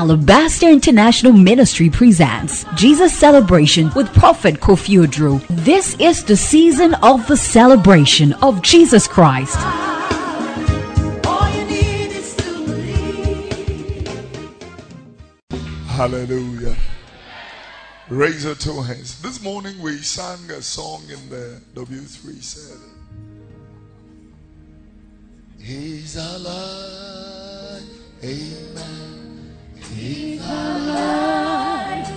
Alabaster International Ministry presents Jesus Celebration with Prophet Kofi Odro. This is the season of the celebration of Jesus Christ. Hallelujah. Raise your two hands. This morning we sang a song in the W3 said, He's alive. Amen. He's alive.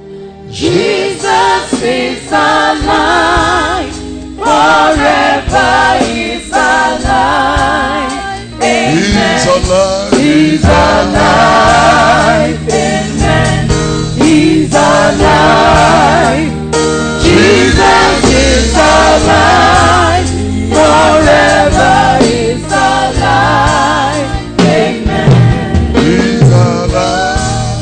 Jesus is alive. Forever He's alive. Amen. He's alive. He's alive. Amen. He's alive. Jesus is alive. Forever He's alive. Amen. He's alive.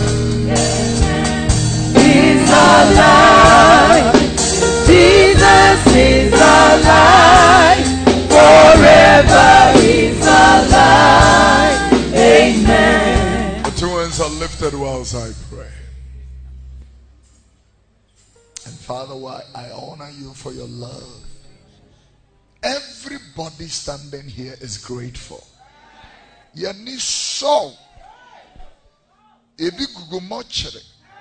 He's alive. Jesus is alive. Forever He's alive. Amen. The two hands are lifted whilst I pray. And Father, I honor you for your love. Everybody standing here is grateful. Yani so ebi gugu mochre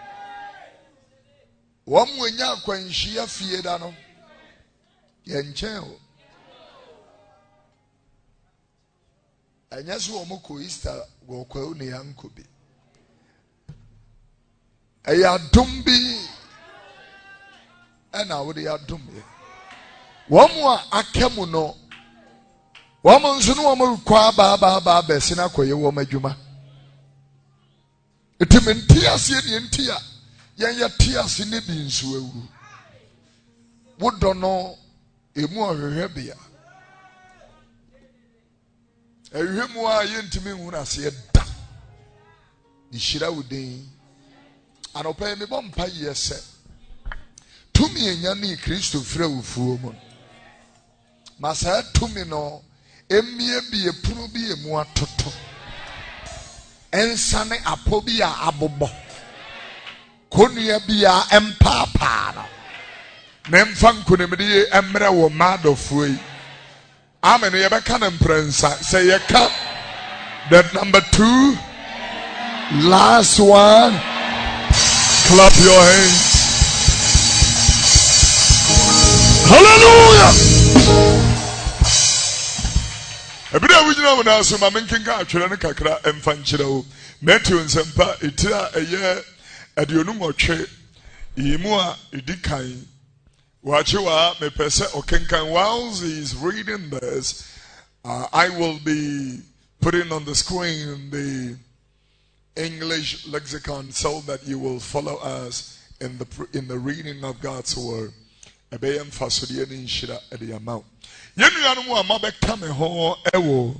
wamwenya kwanhia fie da no yenchen o anyaso omoko Easter go kwau ne yankobi eya dumbi ana wode ya dumbi wamwa akemu no wamu nso no wamu kwa ba besina koye wo madwuma etimenti ase ne ntia yen ya tiase ne bi nso awu wodo no emu ohwehwe bia ehwemu a yentimi hu ase da ishira wuden anopa me bompa yese tumi enya ne Kristo fra wufuo mu masa tumi no emie bi epunu bi emu atoto ensane apobi a abobo konua bi a empapa no nemfa nkonemde emre wo madofo yi amen ye beka na mprensa say ye ka the number 2 last one clap your hands. Hallelujah. Ebida wujina wona so ma menkenka atwere ne kakra emfankyere o Matthew nsempa etira eye aduonu nwotwe yimu a edikan wachewa mepese okenkan whilst he is reading this I will be putting on the screen the English lexicon so that you will follow us in the reading of God's word. Ebeyem fasodie ni nshira ede amount. Yenuanu mu amabeka me ho ewo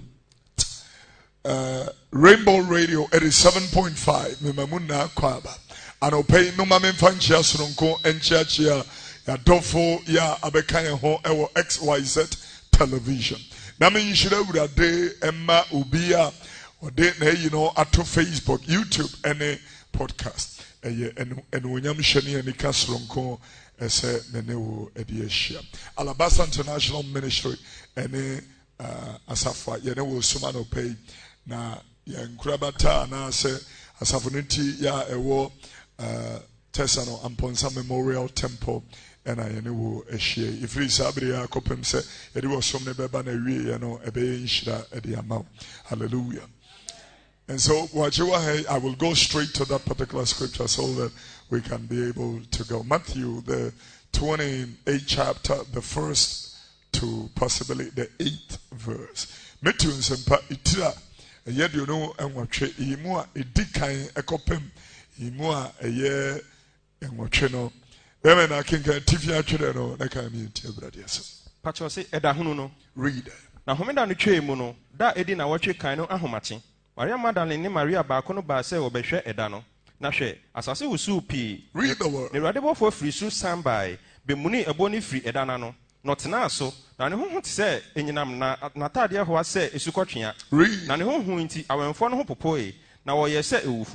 Rainbow Radio 87.5 memamuna kwaba. Anopei no mamemfa nchia soronko enchiachia ya dofo ya abeka ye ho ewo XYZ television. Na me nshira urade emma ubia ode na you know ato Facebook, YouTube any podcast. Eye enu onyam hwene ani ka soronko ese nenewo edieshia Alabaster International Ministry ene asafa yene wo suma no pay na yankurabata na se asafuniti ya ewo Tesano Amponsa Memorial Temple ena yene wo ehie ifri sabri ya kopem se yede wo som ne beba na wie ye no ebe nhira edi ama. Hallelujah. And so I will go straight to that particular scripture so that we can be able to go. Matthew, the 28th chapter, the first to possibly the 8th verse. Matthew nsempa itira eye you know enwotwe imu a edikan ekopem imu a eye enwotwe no. Bema na kinka tifia atwere no na kan mi ntia brade aso. Pacho se eda hunu no. Read. Na homeda no twe mu no, da edi na wotwe kan no ahomache. Maria Magdalene ni Maria ba ko no ba se obehwe eda no. Na hwe asase wusu pi. Read the word. Ne radebo fo free su sambai be muni ebo ni free eda na no. Not na so na ne ho se enyinam na tade ho ase esukotwea. Read. Na ne ho nti awenfo no ho popoe na wo ye se ewufo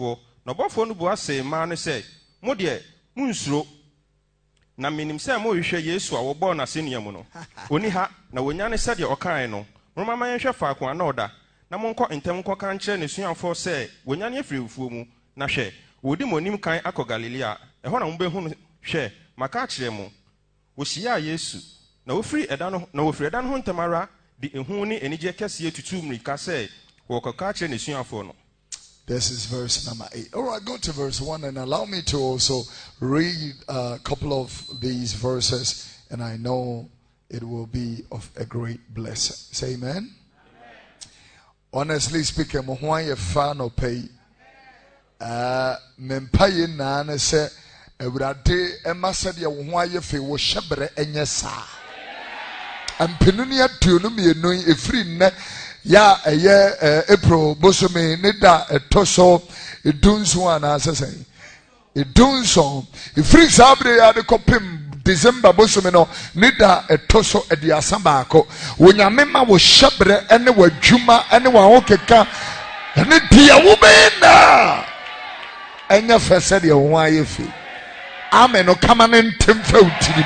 Na ɔbɔfoɔ no bua sɛ mmaa no sɛ, mo deɛ munsuro. Na menim sɛ mo hwehwɛ Yesu a wɔbɔɔ n'asennua mu no. Oni ha na wonya ne sɛdeɛ ɔkae no. Momma yɛnhwɛ faako a na ɔda. Na monkɔ ntɛm nkɔka nkyerɛ n'asuafoɔ sɛ wonya ne afiri awufoɔ mu. Na hwɛ, wodi mo anim kan akɔ Galilea. Ɛhɔ na mobɛhu no hwɛ, maka akyerɛ mo. Wohyiaa Yesu. Na wofiri ɛda no ho ntɛm ara de ehu ne anigye kɛseɛ tutu mmirika sɛ wɔkɔka akyerɛ n'asuafoɔ no. This is verse number 8. All right, go to verse 1 and allow me to also read a couple of these verses, and I know it will be of a great blessing. Say amen. Amen. Honestly speaking, Mohuan fan or pay. Mempaye na se Ewurade Emma said ya Mohuan ye fe wo shebre enye sa. Ampinuni atuonu mienu efiri nne ya April bosome nida etoso edunso ana asesen edunso efiri sabre ya de kopim December bosome no nida etoso ediasa baako wonyame ma wo hyebre ene wadwuma ene wa hokeka ene dia wo bena enya fese de wo ayefi amen no kama ne ntemfa utiri.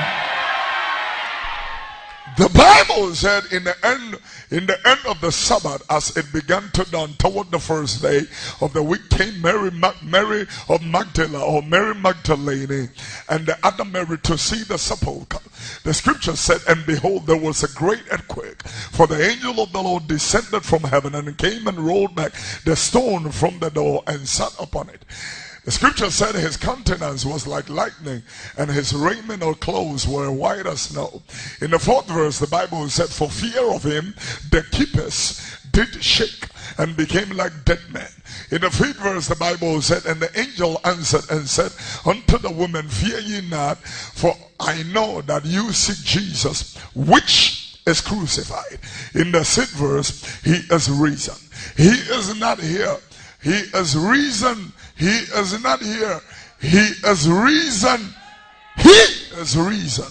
The Bible said in the end of the Sabbath, as it began to dawn toward the first day of the week, came Mary of Magdala or Mary Magdalene and the other Mary to see the sepulchre. The scripture said, and behold, there was a great earthquake, for the angel of the Lord descended from heaven and came and rolled back the stone from the door and sat upon it. The scripture said his countenance was like lightning and his raiment or clothes were white as snow. In the 4th verse, the Bible said, for fear of him, the keepers did shake and became like dead men. In the 5th verse, the Bible said, and the angel answered and said unto the woman, fear ye not, for I know that you seek Jesus, which is crucified. In the 6th verse, he is risen. He is not here. He is risen. He is not here. He is risen. He is risen.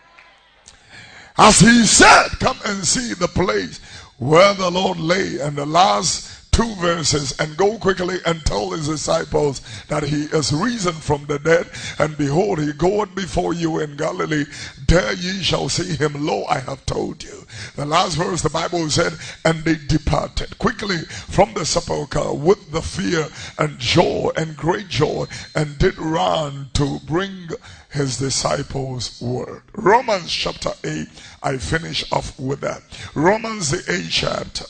As he said, come and see the place where the Lord lay. And the last 2 verses, and go quickly and tell his disciples that he is risen from the dead. And behold, he goeth before you in Galilee. There ye shall see him. Lo, I have told you. The last verse, the Bible said, and they departed quickly from the sepulchre with the fear and joy and great joy, and did run to bring his disciples word. Romans chapter 8, I finish off with that. Romans the 8th chapter.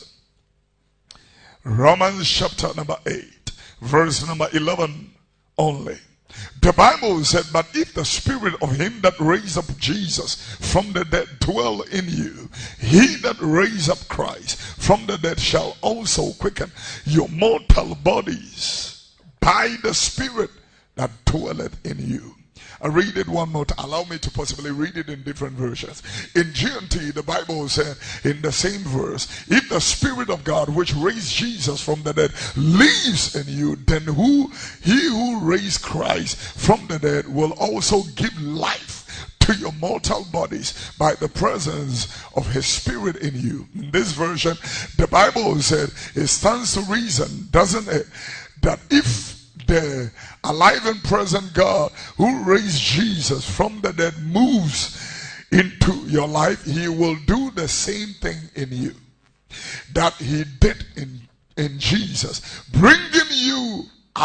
Romans chapter number 8, verse number 11 only. The Bible said, but if the spirit of him that raised up Jesus from the dead dwell in you, he that raised up Christ from the dead shall also quicken your mortal bodies by the spirit that dwelleth in you. I read it one more time. Allow me to possibly read it in different versions. In GNT, the Bible said in the same verse, if the Spirit of God which raised Jesus from the dead lives in you, then he who raised Christ from the dead will also give life to your mortal bodies by the presence of his Spirit in you. In this version, the Bible said it stands to reason, doesn't it, that if the alive and present God who raised Jesus from the dead moves into your life, he will do the same thing in you that he did in Jesus, bringing you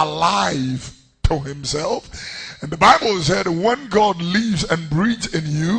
alive to himself. And the Bible said when God lives and breathes in you,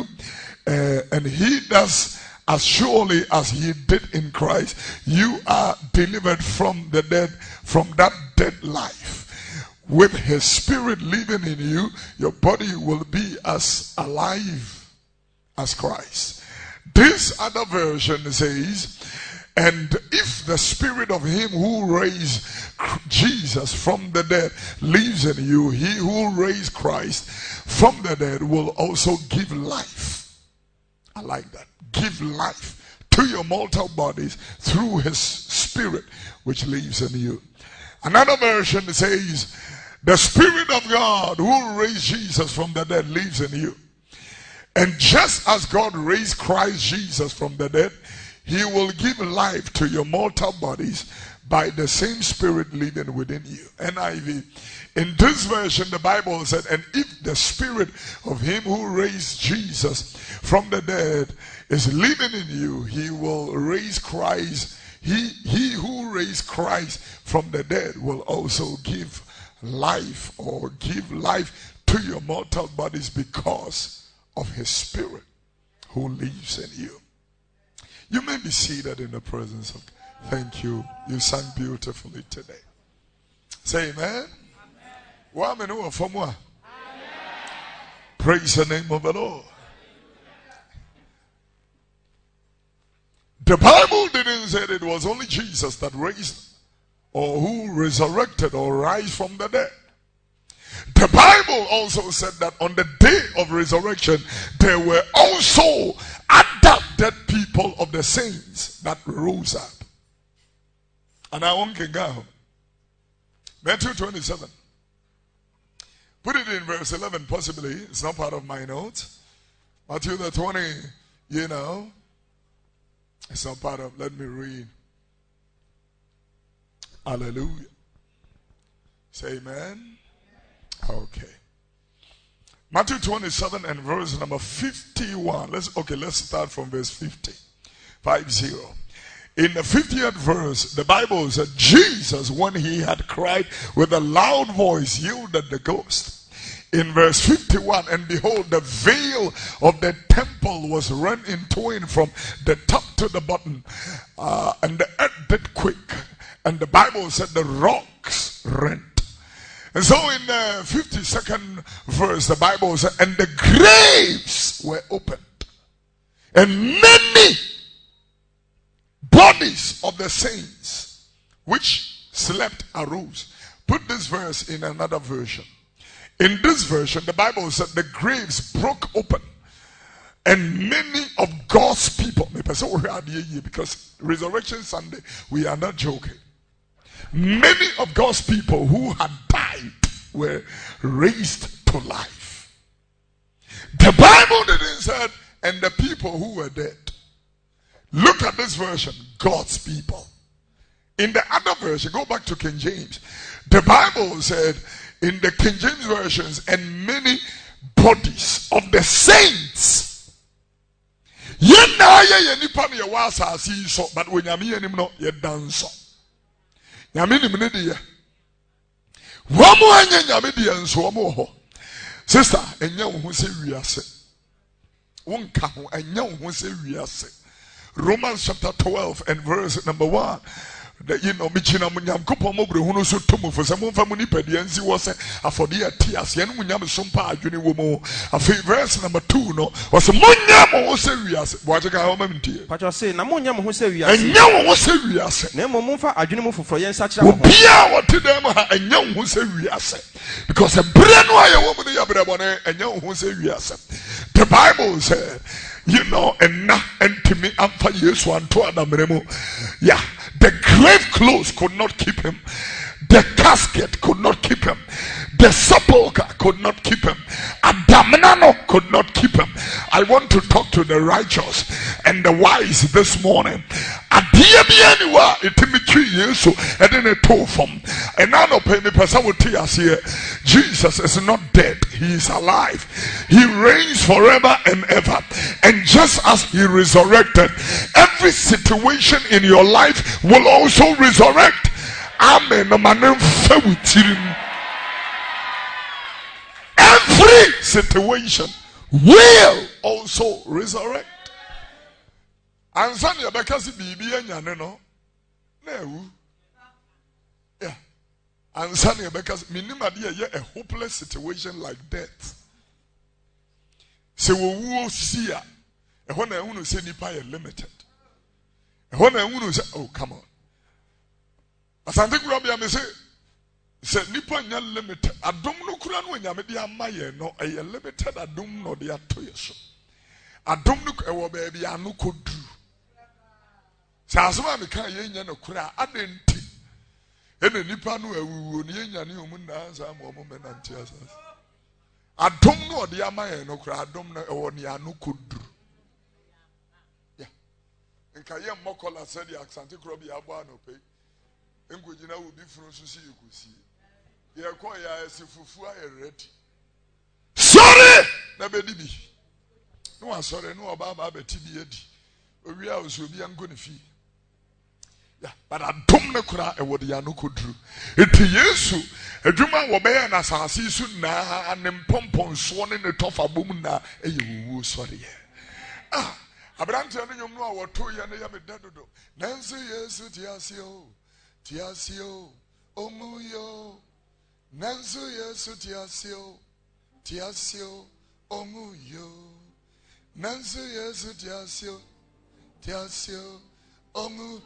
and he does as surely as he did in Christ, you are delivered from the dead, from that dead life. With his spirit living in you, your body will be as alive as Christ. This other version says, and if the spirit of him who raised Jesus from the dead lives in you, he who raised Christ from the dead will also give life. I like that. Give life to your mortal bodies through his spirit which lives in you. Another version says, the Spirit of God who raised Jesus from the dead lives in you. And just as God raised Christ Jesus from the dead, he will give life to your mortal bodies by the same Spirit living within you. NIV. In this version, the Bible said, and if the Spirit of him who raised Jesus from the dead is living in you, he will raise Christ. He who raised Christ from the dead will also give life to your mortal bodies because of his Spirit who lives in you. You may be seated in the presence of God. Thank you. You sang beautifully today. Say amen. Amen. Praise the name of the Lord. The Bible didn't say that it was only Jesus that raised or who resurrected or rise from the dead. The Bible also said that on the day of resurrection, there were also other dead people of the saints that rose up. And I won't go. Matthew 27. Put it in verse 11, possibly. It's not part of my notes. Matthew the 20, it's not part of, let me read. Hallelujah. Say amen. Okay. Matthew 27 and verse number 51. Let's start from verse 50. 50. In the 50th verse, the Bible said, Jesus, when he had cried with a loud voice, yielded the ghost. In verse 51, and behold, the veil of the temple was rent in twain from the top to the bottom, and the earth did quake. And the Bible said the rocks rent. And so in the 52nd verse, the Bible said, and the graves were opened, and many bodies of the saints which slept arose. Put this verse in another version. In this version, the Bible said the graves broke open, and many of God's people, because Resurrection Sunday, we are not joking. Many of God's people who had died were raised to life. The Bible didn't say, and the people who were dead. Look at this version, God's people. In the other version, go back to King James. The Bible said, in the King James versions, and many bodies of the saints. But when you dance. Sister, Romans chapter 12 and verse number 1. Michina Munyamkopo Mobruno so Tomo for some family pediancy was a for dear Tias, Yan Munyam Sumpa, Juni Womo. A verse number 2 no was a Munyam who serious. What a government. But I say, Namunyam who serious, and young was serious. Nemo Mufa, I didn't move for Yen such a Pia, what to them, and young who serious. Because a brand new woman, Yabrabone, and young who serious. The Bible said, and to me, I'm for years one to Adam. Yeah. The grave clothes could not keep him. The casket could not keep him. The sepulchre could not keep him. Adamnano could not keep him. I want to talk to the righteous and the wise this morning. Jesus is not dead. He is alive. He reigns forever and ever. And just as he resurrected, every situation in your life will also resurrect. Amen. Every situation will also resurrect. And Sanya because bibi anyane no na ewu. Yeah. And Sanya because minimum dey a hopeless situation like death. Se wo wu sia. E ho na ehunu se nipa ye limited. E ho na ehunu se oh come on. Asante kura bia me se nipa nya limited. Adom no kura no nyame de amaye no e limited adom no de atoye so. Adom no e wo ba bia no kodru. Sasoma me kan ye nya no kura adenti. Ene nipa no awuwo ne ye nya ne omu na ansa mo me na ntia asas. Adom no de amaye no kura adom no e wo ne anu kodru. Yeah. Nka ye mokola said the Asante kura bia abo anope. Enkojina will be from Susi Kusi. Yakoya Sifufu ready. Sorry! Nabedi. No, I'm sorry, no about TBD. We are also be going to fee. Yeah, but I don't know what the Yano could do. It is you. A Juma will be an assassin soon now, and then pompon swan in the top of boom now. You sorry. Ah, I'm telling you, no, what 2 years I am a dead. Nancy, yes, Tiasio, Omuyo, Nancy, yes, Tiasio, Omuyo, Nancy, yes, Tiasio, Omuyo,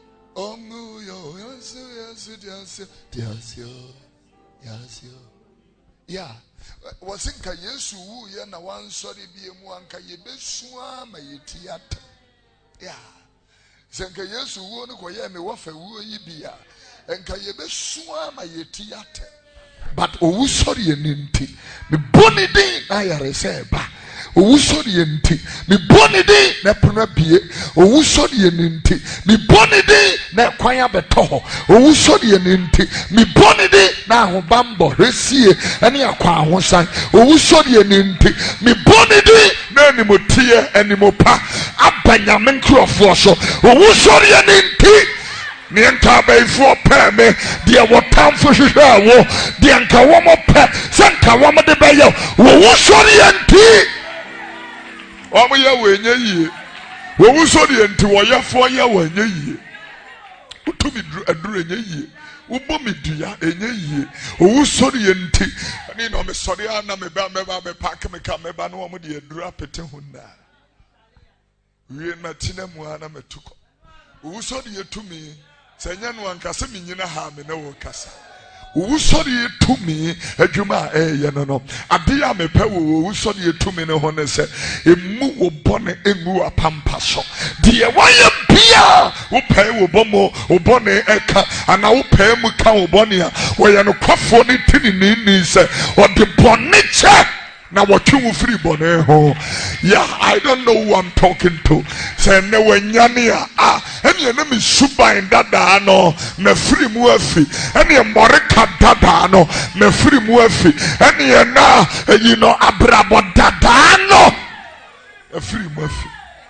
Tiasio. Yeah, was in Kayesu, Yana one sorry be a Muanka Yebesua, my theatre. Yeah. Senka Yesu wonu koye me wofa wo yibia enka yebesua ma yetiate but owusori enti me boni din na yare se ba owusori enti me boni din na pona bie owusori enti me boni din na kwan abeto ho owusori enti me boni din na ahobambo resie ene akwa ahosan owusori enti me boni din na animotie animopa abanyame nkrofo so owusori enti nienta baifo pa me dia wotamfo hwehwe awo dia nka wo mo pa sanka wo mo de bayo owusori enti omo ye wenye yie owusori enti wo yefo ye wenye yie utumi aduru enye yie ubo medua enye yie owusori enti ani no me sori ana me ba me pack me ka me ba no mo de aduru apete hunna wie na tinemu ana metuko owusori etumi senya no ankasa minyina ha me na wo kasa owusori etumi adwuma ye no ade a mepa wo owusori etumi ne ho ne se emu wo bone engu apampa so de waye bia wo pai wo bomo wo bone eka ana wo pai mu ka wo bone a wo ye no kwafo ne tini ni se o de bone che na watching free bone ho. Yeah, I don't know who I'm talking to. Say ne wenyania any enemy suba in dada no me free muafi any moreka dada no me free muafi any na you know abrabo dada no me free muafi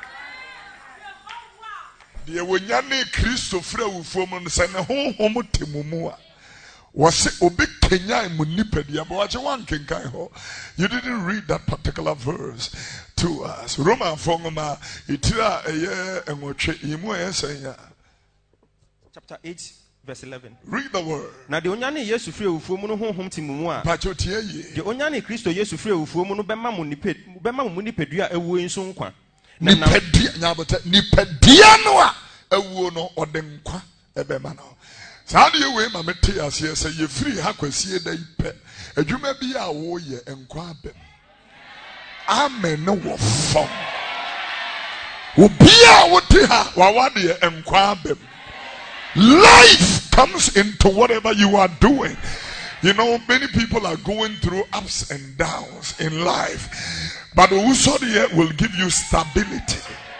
de wenyane Kristo fra wufom no say ne honhom temumu a was obi Kenya munipedia but one kenkai ho. You didn't read that particular verse to us. Roman fongoma itira eye enwoche imu esenya. Chapter 8 verse 11. Read the word. Na de onyane Yesu frɛ wufuo mu no honhom timumu a. Pacho tie ye. De onyane Kristo Yesu frɛ wufuo mu no bema mu nipedua ewu nso nkwa. Nipedia nyabota nipedia no a ewu no ode nkwa ebema no. Sadi we ma mete ase se ye free ha kwasie da ipe adwuma bi a wo ye enkwa abem amen no wo fom obi a wo te ha wa wade ye enkwa abem. Life comes into whatever you are doing. You know, many people are going through ups and downs in life, but Usodi will give you stability.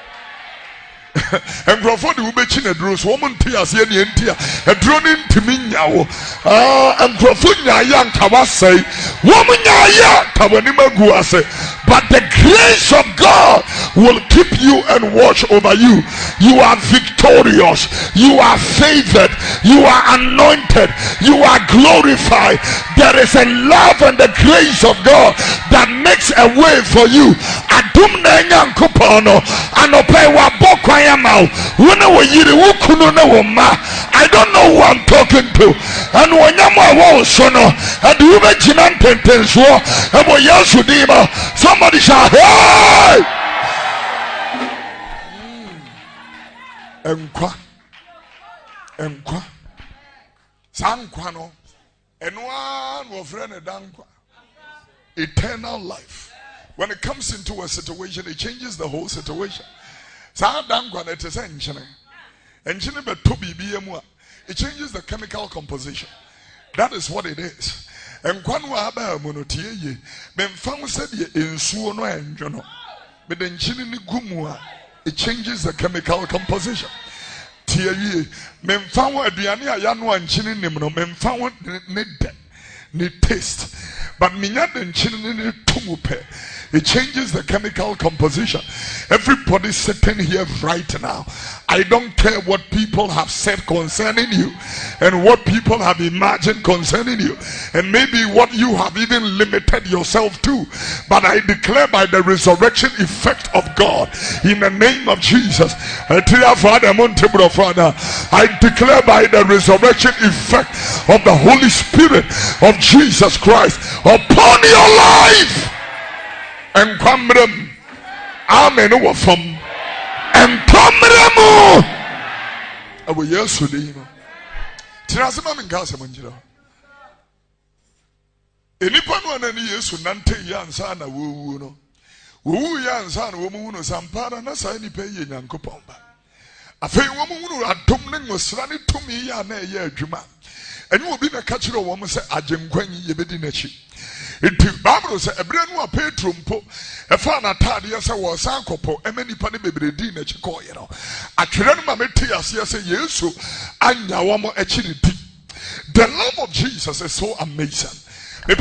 And Crawford will be chin a dross, woman tears, any entia, a droning to me now. And Crawford Yayan Kawase, woman Yaya Kawanima Guase. But the grace of God will keep you and watch over you. You are victorious, you are favored, you are anointed, you are glorified. There is a love and the grace of God that makes a way for you. Adumna Yankupono, Anopewa Bokwa. I don't know who I'm talking to. And when I'm sono, and you mention somebody shout, hey! Enkwa. Sankwano. And one will friend a dankwa. Eternal life. When it comes into a situation, it changes the whole situation. It changes the chemical composition. That is what it is. And it changes the chemical composition. tie wie memfa wo aduane a ya no ankyene nim no memfa wo ne de ne taste but minya de nkyene ne tomu pe. It changes the chemical composition. Everybody sitting here right now, I don't care what people have said concerning you and what people have imagined concerning you and maybe what you have even limited yourself to, but I declare by the resurrection effect of God in the name of Jesus, I declare by the resurrection effect of the Holy Spirit of Jesus Christ upon your life. And kwamrem amen wo fam and kwamrem awo yesu de no tirase ma menka asem njira enipa no anani yesu nante ya ansa na wowu no wowu ya ansa na wo mu no sampara na sai nipa ye nyankopon ba afei wo mu no adom ne ngosra ne tumi ya na ye adwuma eni obi na ka kire wo mu se agenkwanyi ye bedi na chi. It Bible says a brand new Petro mpo efa na tade se wo san kopo emanipa ne bebredi na chiko ye no atwere no ma meti ase se Yesu anya wo mo echiridi. The love of Jesus is so amazing. The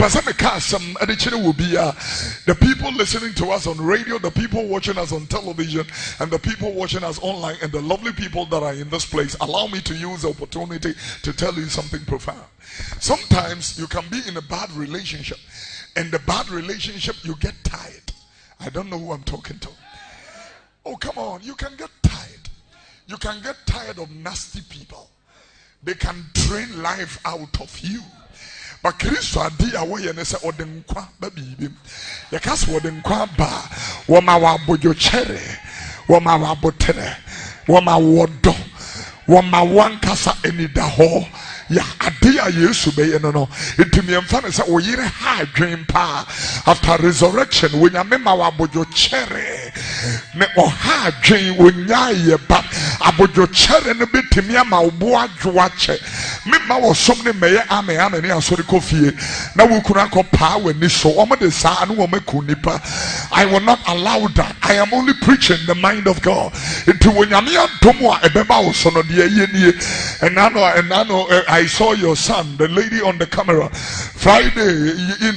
people listening to us on radio, the people watching us on television, and the people watching us online, and the lovely people that are in this place, allow me to use the opportunity to tell you something profound. Sometimes you can be in a bad relationship, and the bad relationship you get tired. I don't know who I'm talking to. Oh, come on, you can get tired. You can get tired of nasty people. They can drain life out of you. But Christo adi away and say odenkwa baby. Yakas odenkwa ba wama wabojo chere wama wabotere wama wodo wama wankasa enidaho ya adi a Yesu be no etimi emfa ne say oyire ha adwen pa after resurrection when yamema wabojo chere ne oha adwen wonya ye ba abojo chere ne betimi ama obo adwo che mema wo som ne meye ame ne asori kofie na wukura ko pa wani so omo de sa no maku nipa. I will not allow that. I am only preaching the mind of God. Enti wonyame adomo a ebeba wo so no de ayenie enano I saw your son, the lady on the camera Friday,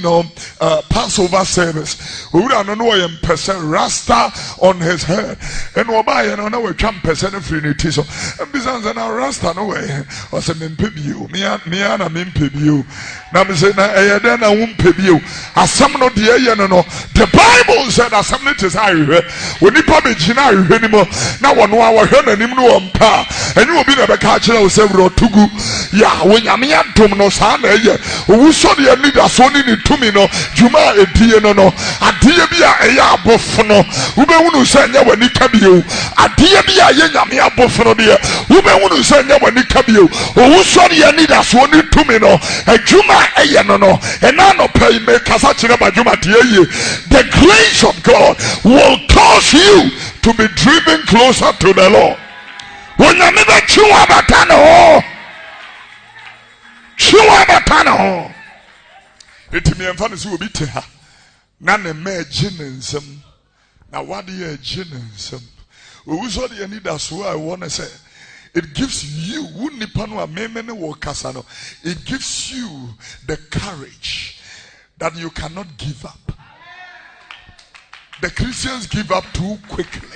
Passover service. We don't know I am person rasta on his head and oba no na we twam person afrinity so bizanza na rasta no way was a you me na me you na me say na eyede na wo mpebio asam no de eye no. The Bible said asam no tis ahwe oni pa be gina ahwe ni mo na wono a wo hwe nanim no ompa enyi obi na be ka kire wo se bro tugu ya wonyame adom no sa na eye owu so de leader so ni ni tumi no juma edie no adie bi a eye abofo no wo be hunu se nya wani kabio adie bi a ye nyame abofo no de wo be hunu se nya wani kabio owu so de leader so ni tumi no juma eye no ena no pay me kasa kire ba juma de eye. The grace of God will cause you to be driven closer to the Lord. When you never chew abatano, it me and fancy will be to her. None a mere jinnensum. Now, what do you jinnensum? Who's all you need? That's what I want to say. It gives you, it gives you the courage that you cannot give up. The Christians give up too quickly.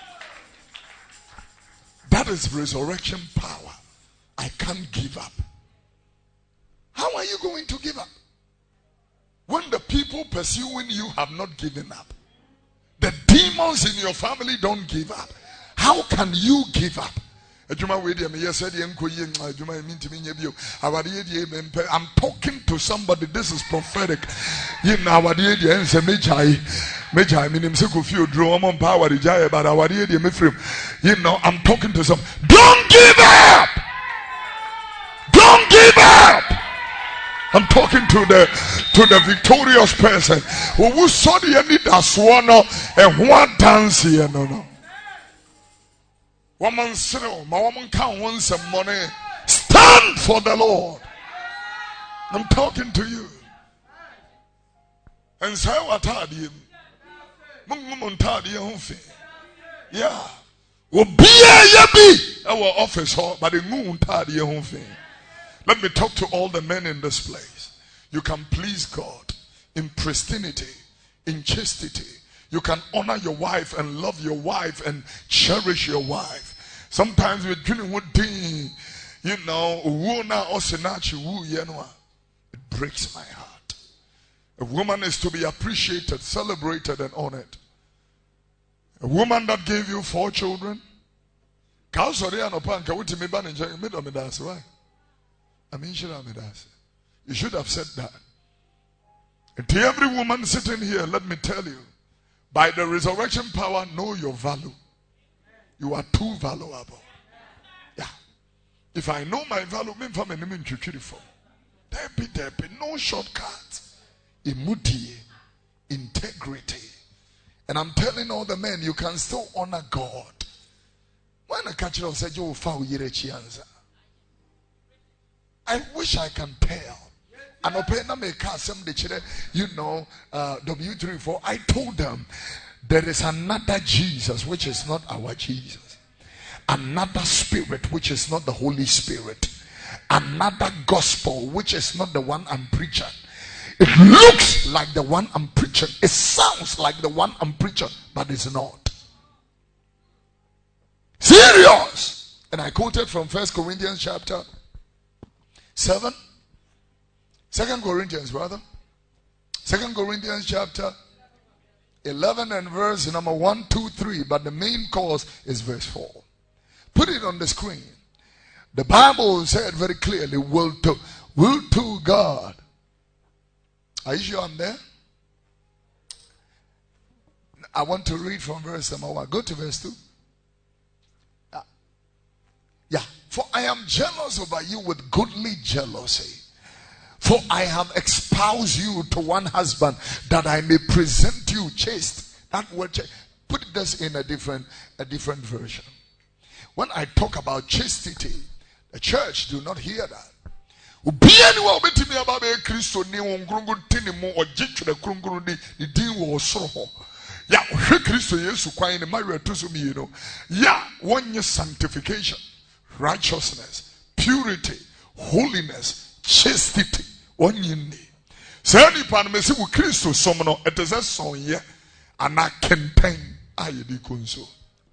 That is resurrection power. I can't give up. How are you going to give up? When the people pursuing you have not given up. The demons in your family don't give up. How can you give up? I'm talking to somebody. This is prophetic. You know, I'm talking to some. Don't give up. Don't give up. I'm talking to the victorious person who saw the end that swano and what dance here no. Woman sell, my woman can't want some money. Stand for the Lord. I'm talking to you. And say what are you? Yeah. Will be a yabi. our office, but the moon tardy home thing. Let me talk to all the men in this place. You can please God in pristinity, in chastity. You can honor your wife and love your wife and cherish your wife. Sometimes we're dealing with things, it breaks my heart. A woman is to be appreciated, celebrated, and honored. A woman that gave you 4 children. You should have said that. And to every woman sitting here, let me tell you, by the resurrection power, know your value. You are too valuable. Yeah. If I know my value, there be no shortcuts. Immediate integrity. And I'm telling all the men, you can still honor God. When a catcher said, "You found I wish I can tell." And W34, I told them there is another Jesus which is not our Jesus, another spirit which is not the Holy Spirit, another gospel which is not the one I'm preaching. It looks like the one I'm preaching, it sounds like the one I'm preaching, but it's not. Serious. And I quoted from 1 Corinthians chapter 7. 2 Corinthians, brother. 2 Corinthians chapter 11 and verse number 1, 2, 3. But the main cause is verse 4. Put it on the screen. The Bible said very clearly, will to God. Are you sure I'm there? I want to read from verse number 1. Go to verse 2. Yeah. For I am jealous over you with goodly jealousy. For I have espoused you to one husband, that I may present you chaste. That word, put this in a different version. When I talk about chastity, the church do not hear that. Sanctification, righteousness, purity, holiness, chastity. One yindi. Say any pan me see Christo somno. It is a song ye, and I campaign ayedi kunso.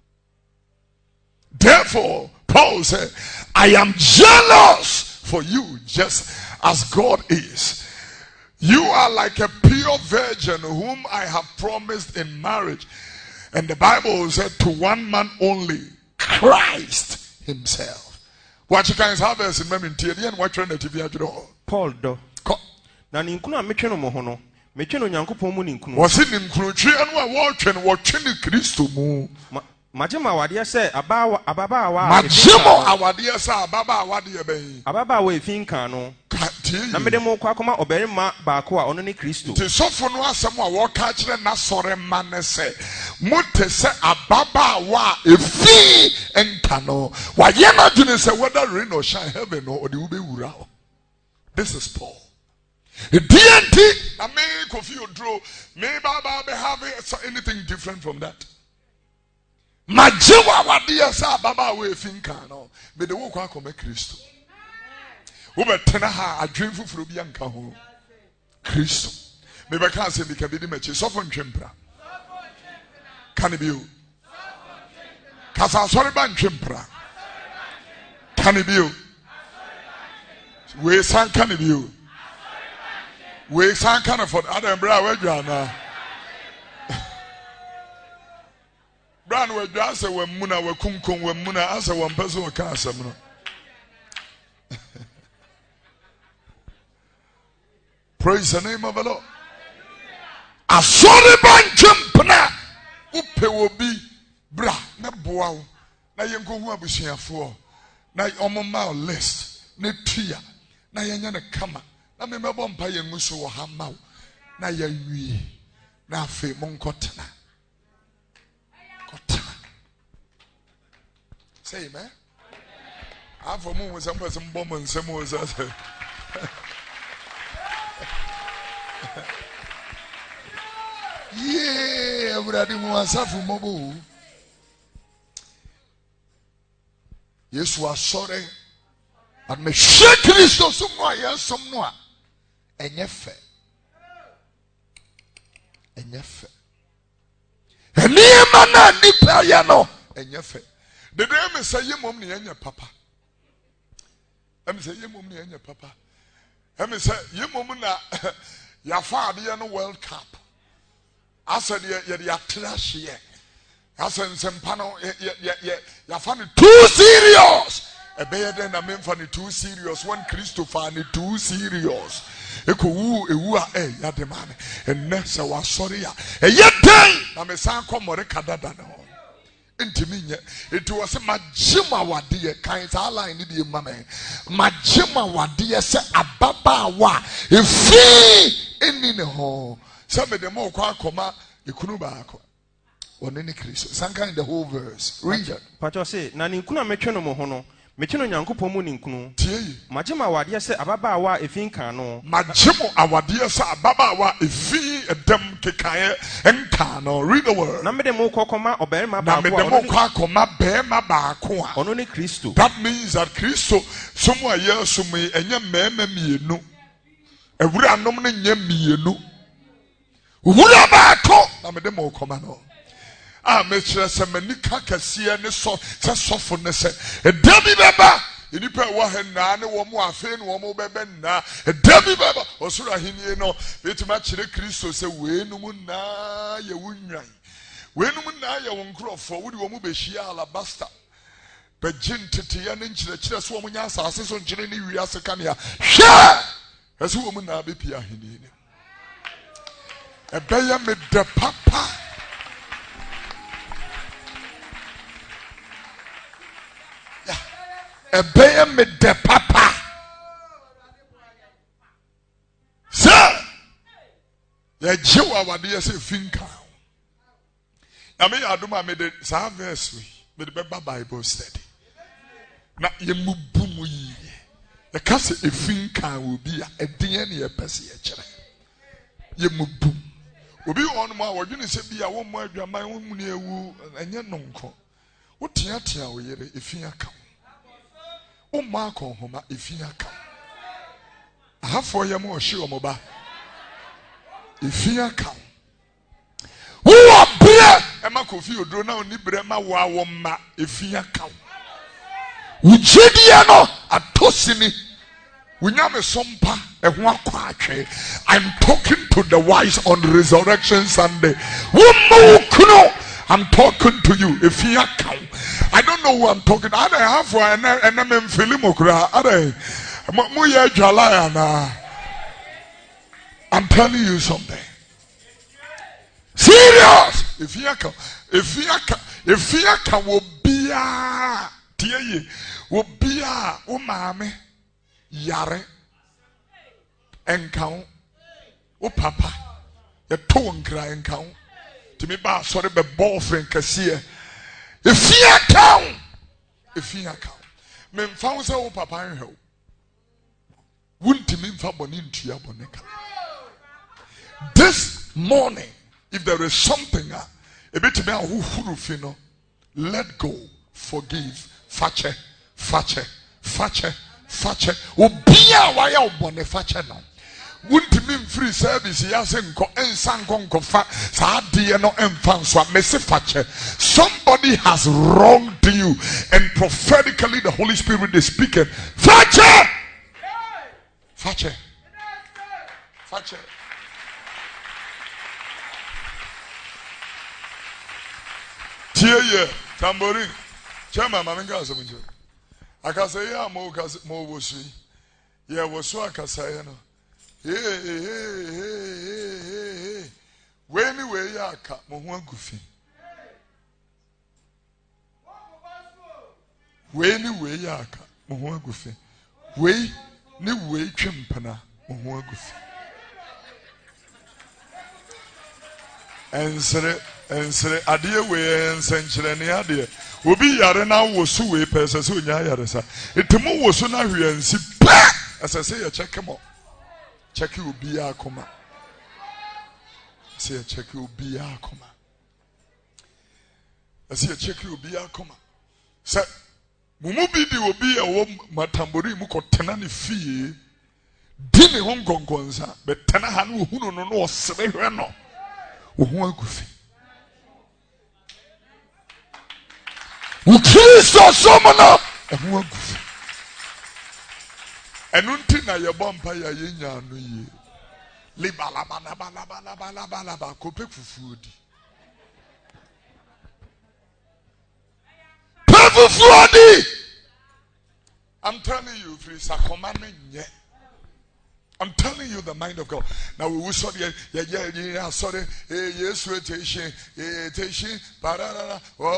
Therefore, Paul said, I am jealous for you, just as God is. You are like a pure virgin whom I have promised in marriage. And the Bible said to one man only, Christ himself. What you guys have is in memory and what trend TV Paul do. Na ninkunu a metwe no mo ho no, metwe no Nyankopɔn mu ninkunu. Wo se ninkunu twe anu a wo twe no wo twe ni Kristo mu. Majema awade se ababa Majema awade se ababa awade ben. Ababa we finkan no. Na mede mo kwa koma oberima baako a ono ne Kristo. Ti sofo no asem a wo ka kire na sore ma ne se. Mote se ababa wa efi enka no. Wa ye na dwene se whether rain or shine, heaven or the ube wura. This is Paul. The DNT, I may confuse draw, may Baba have anything different from that. Majewa wadia sa Baba we finkano. May the work come Christo. Ube tenaha a dream for Bianca ho. Christo. Maybe I can't say because they make so from Chimpra. Can it be you? Casa sorry ban Chimpra. Can it be you? We san can it be you? We san can afford Adam Brown where you are now. Brown where you are, say when Muna were Kumkum, when Muna answer one person or cancer. Praise the name of the Lord. A sorry bank Upe will be bra, na boa, na yanko who abusia for, na omoma list, ne tia, na yanya kama. Na me mebo mpa ye nguso wo ha maw na ya wi na afi mon kotena say man afọ mu nsem person bom nsem o say yeah everybody mu asafu mobo Yes, was sorry. But me shake Christo somewhere, yes, somewhere. And yefe. And yefe. And near man, nipa yano. And yefe. The day me say, ye mum ni and your papa. I say, ye mum ni and your papa. I say, ye mum na your father, no World Cup. I said, ye trash ye. I said, some panel, you found it too serious. A better than a man found it too serious. One Christopher and it too serious. Eko wu ewu a ya de man. And next I was sorry. A yet day. Na me san come more kadada no. Intiminya. It was a majima wadi kind ala in the mama. Majima wadi se ababa wa. If any no. Some of them more kwa koma ikunuba ako. Oneni Kristo. Sanka in the whole verse. Read it. Pacho say na ninkunu metweno mo ho no. Metweno Nyankopon mu ninkunu. Tie. Majema awade se ababa wa efin kan no. Majemo awade se ababa wa efin edem kekaye enka no. Read the word. Na mede mo kokoma oberima ba ko. Na mede mo kokoma berima ba ko a. Ono ne Kristo. That means that Kristo somo ayeso me enye mema mienu. Ewura anom ne nye mienu. Wura ba ko na mede mo kokoma no. Mechre se manika kasiye ne so se sofo ne se edabi beba enipa wa hena ne wo mo afe ne wo mo bebe na edabi beba osura hinie no betima kire Kristo se weenum na ye wunwan weenum na ye wo nkrofo wudi wo mo behia alabaster begin tete ne nkyire so wo mo nya asase so nkyire ne wiase kan ya hwe ese wo mo na be pia hinie ne ebeye me de papa. A bear me de papa. Sir, the Jew of the finka. I mean, I do my made it verse with the Bible study. Now, you mubumu ye. The case a finka will be a DNA person. You mubum. Will be on my word. You say, be a woman, my own near woo, and your nonco. What tiatia will ye if you come? O Marco Homa if you come. I have for you more sure moba. If you come. Who are beer? Emma Kofi Odrona Nibrema Wawoma if you come. Ujediano Atosini. Winyame Sompa Ehwakwache. I'm talking to the wise on Resurrection Sunday. I'm talking to you if you come. I don't know who I'm talking. I don't have for an enemy Filimokra. I'm telling you something. Serious. If you come, will be a dear, will be a umame, yare, and count, oh papa, your tone crying count. To me, ba sorry, be boyfriend Cassia. If you account, men found so papa and help. Wouldn't mean for bonin to your boneka. This morning, if there is something, a bit about who you know, let go, forgive, fache, Obia why bonne fache now. Wouldn't mean free service, yes, and sankonkofa, Sadia no enfanswa, messifache. Somebody has wronged you, and prophetically the Holy Spirit is speaking. Fache! Tia, tambourine. Chama, Mamma, I can say, yeah, more was she. Yeah, was so I can say, hey. When you were ya cat, Mohan Goofy. When you were ya cat, Mohan Goofy. Way, new way, chimpana, Mohan Goofy. And say, Adia way and century idea. Will be Yarena was so way, Pesa, so Yaresa. It to move was so now and see, as I say, check him out. Check you be a coma. Say a check you be a coma. I see a check you be a coma. Say Mumubi di obi a wo matambori mu kotena ne fie. Di ne ho ngongonza betena ha no hunu no no osebe hwe no. Wo ho agufi. Wo Kristo somo no e ho agufi. Enu nti na ye bompa ya ye nya no ye. Libala bala bala bala bala bala ba kope fufuodi. Fufuodi. I'm telling you, free commandment yet. I'm telling you the mind of God. Now we will sorry, sorry, yes, rotation, parada,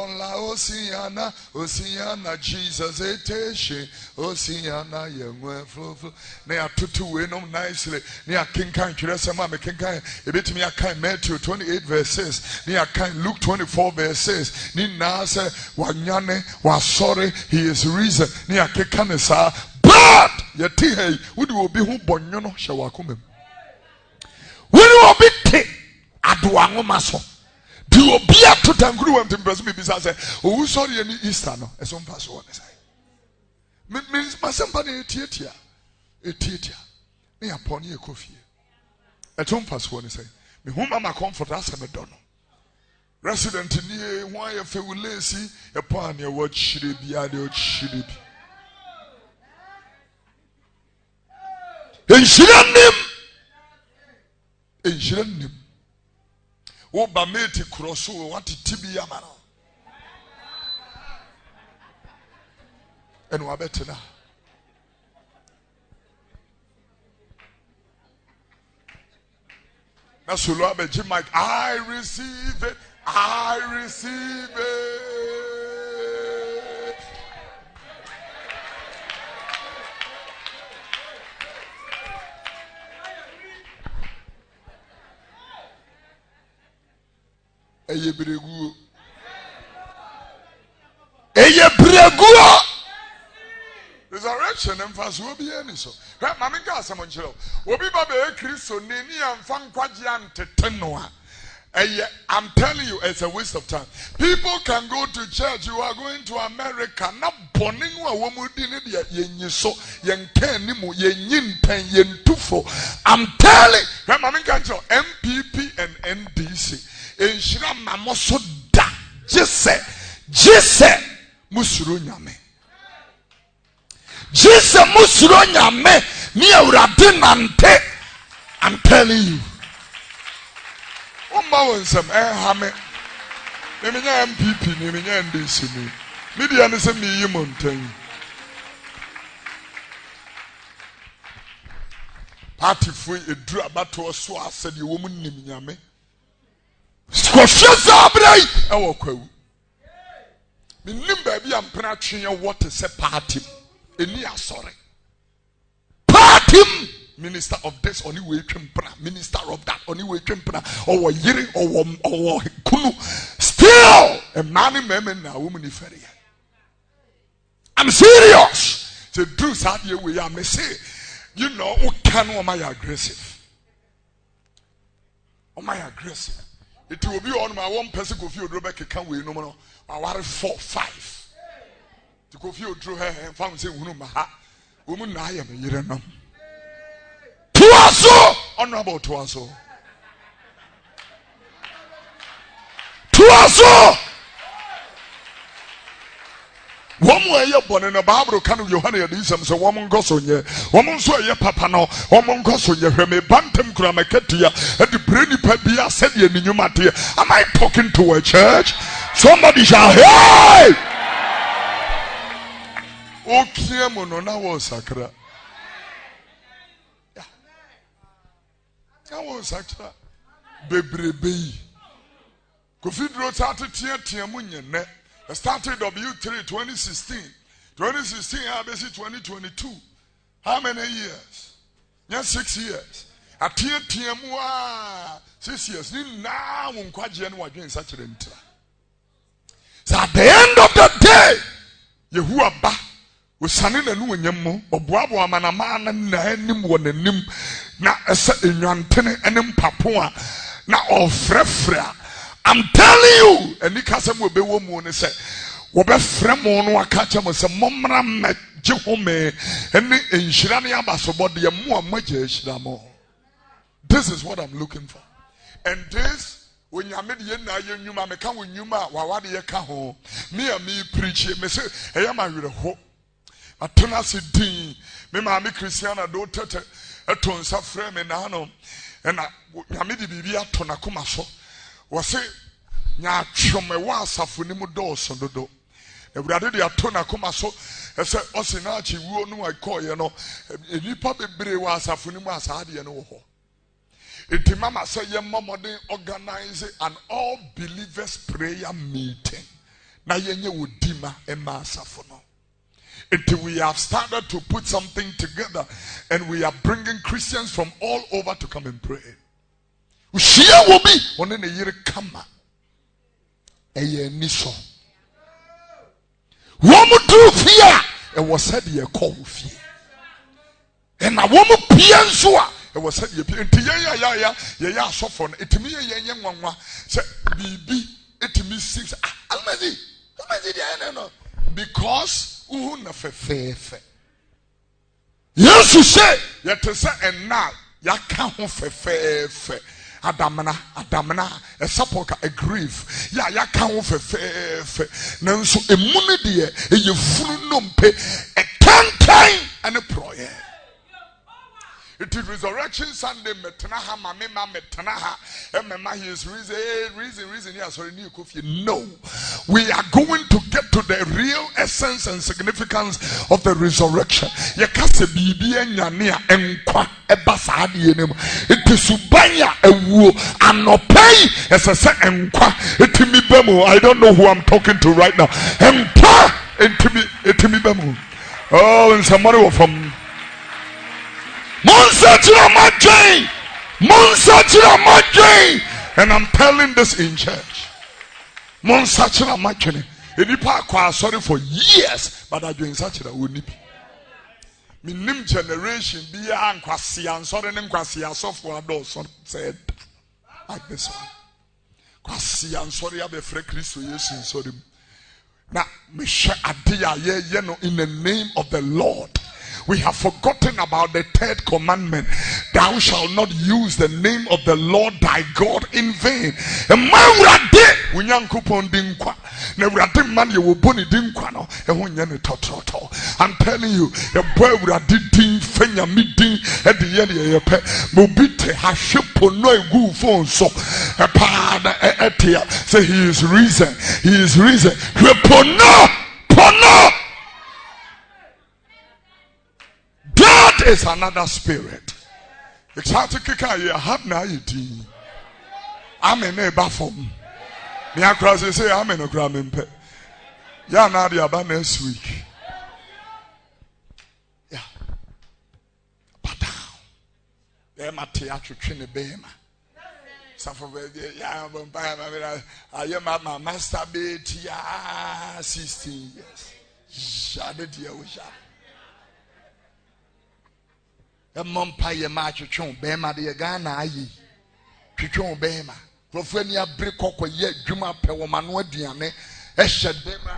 Oceana, Jesus, etation, Oceana, young flow, near two, no nicely, near King Kind, Kiresama, King Kind, a bit me a kind Matthew 28 verses, near kind Luke 24 verses, Nina say, Wanyane was sorry, he is risen, near Kekanesa. But yeti hey, we will be who bonyono shawakumem. We will be te aduango maso. Do you be up to tangru and timbrasi bisa say, oh sorry any Easter no, as on pass one say. Means masambani etiatia. Me upon ye coffee. At home pass one say, me whom am I comfort us and dono. Resident in ye, why if you will lazy upon your watch should be adio should be. Enshiranim wo ba meti kroso what tibi amana enu abetena na solo abeji mic I receive it. Eye bregu. Resurrection emphasize will be any so. Mami ga asemo nchiro. Obi ba be Kristo ni amfa nkwaje antetenoa. I'm telling you, it's a waste of time. People can go to church. You are going to America. Not burning wa womu dini dia yenyiso yenkenimu yenyinten yentufo. I'm telling. Mami ga nchiro MPP and NDC. Enshira mamoso da jese musuru nyame ni awurade nante. I'm telling you umma wonsam hame menya MPP ni menya NDC ni media ne se mi montan party fu eduru abato so asede wo mu nim nyame Scotia Bray, our quo. Remember, be ampena twe what is a party. Any sorry. Party minister of this only way minister of that only way or yiri or kunu. Still a man and a woman is very. I'm serious. The truth out here we are say, you know, who can am I aggressive? Am I aggressive? It will be on my one person go feel Rebecca can we no more. I want 4, 5. To go feel drew her and found say woman I am a year and to us so honorable to us so. To us so. One way you're born in a Bible can of Johanna Disam, so woman goes on ye. Woman so ye papa no, woman goes on ye, me bantam gramaketia, and the brainy pebia said ye in Matia. Am I talking to a church? Somebody shall hey! O Kiamono na was sacra. That was sacra. Bebrebe. Kofi wrote out to Tiamunya net. I started W3 2016. 2016, I basically 2022. How many years? Yes, 6 years. At TMUA 6 years. Now, such a so at the end of the day, Yehuaba was sunning a new yamo, or Bravo Manaman and Nanim one and Nim, now a set in Yantene and Papua, now all frefra. I'm telling you, and Nikasam will be woman and say, wɔbɛfrɛ mo no aka kyɛ mo sɛ mommra mmɛgye home ɛne nhyira ne abasobɔ deɛ mo a moagye ahyira mo. This is what I'm looking for. And this onyame de yɛn na ayɛ nnwuma meka wo nnwuma a wawade yɛka ho me a me preach me sɛ ɛyɛ ma werɛho atena se din me maame Christiana do tete ɛto nsa frɛ me na no ɛna nyame de biribi ato n'akoma so wɔse nya atwom ɛwɔ asafo ne mu dɔɔso dodo Awurade de ato n'akoma so ɛsɛ ɔse na akyi wuo no akɔɔyɛ no nipa bebree wɔ asafo ne mu asaadeɛ no wɔ hɔ. Iti mama say ye modern organize an all believers prayer meeting. Na yenye wudima ema safono. Iti we have started to put something together and we are bringing Christians from all over to come and pray. Ushia will be one in a year kama. Eye niso. Womu do fear. It was said ye call fear. And a woman piansua. It was said, "You ya suffer. It me ye nwanwa say bibi it me six almadi no because na fefe yes say yet say and now ya ka ho fefe adamna a support a grief ya ka ho fefe nanso emu ne de ye funu nompe a tantan and a prayer. It is Resurrection Sunday. Metanaha, Mamma, Metanaha, Emma. He is reason. Yes, or new coffee. No, we are going to get to the real essence and significance of the resurrection. Yakase bibi enyania enkwa ebasadi enem. It is subanya ewu anopei esese enkwa. Etimi bemu. I don't know who I'm talking to right now. Enkwa etimi bemu. Oh, and somebody was from. And I'm telling this in church. Monsachira machine. Sorry for years, but I doing such a wouldn't be. Minim generation be an quasian, sorry, and quasia software doors said like this one. Quasian, sorry, I be free Christ, yes, sorry. Now, Misha Adia, in the name of the Lord. We have forgotten about the third commandment. Thou shalt not use the name of the Lord thy God in vain. I'm telling you, the boy would have did fenya meeting at the end of your pet. Mobite has ship no good phone so a part etia say he is risen. He is risen. That is another spirit. It's hard to kick out your heart now. I'm in a bathroom. Me across say I'm in a gram. Yeah, now the about next week. Yeah. But down. There my theatre train bema. Some of yeah, I am my master bait 16 years. Shaded you. A mumpire match chon bema de Ghana ayi. Chichon bema. Profenia break or yet Juma Pewamano Diane. Eshed bema.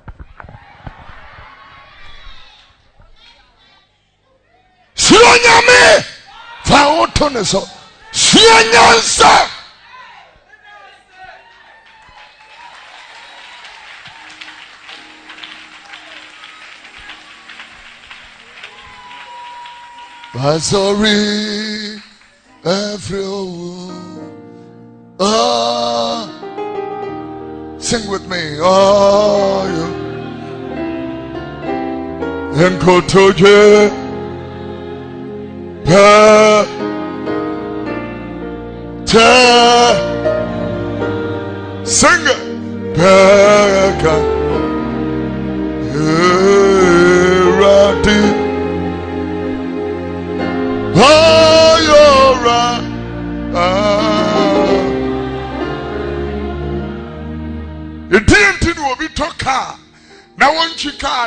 Sionyame! Faotoneso. Sianyansa! Sorry, every sing with me. Oh, yeah. And go to je, sing it. Oh, you're right. The DMT will be talking. Now, one chica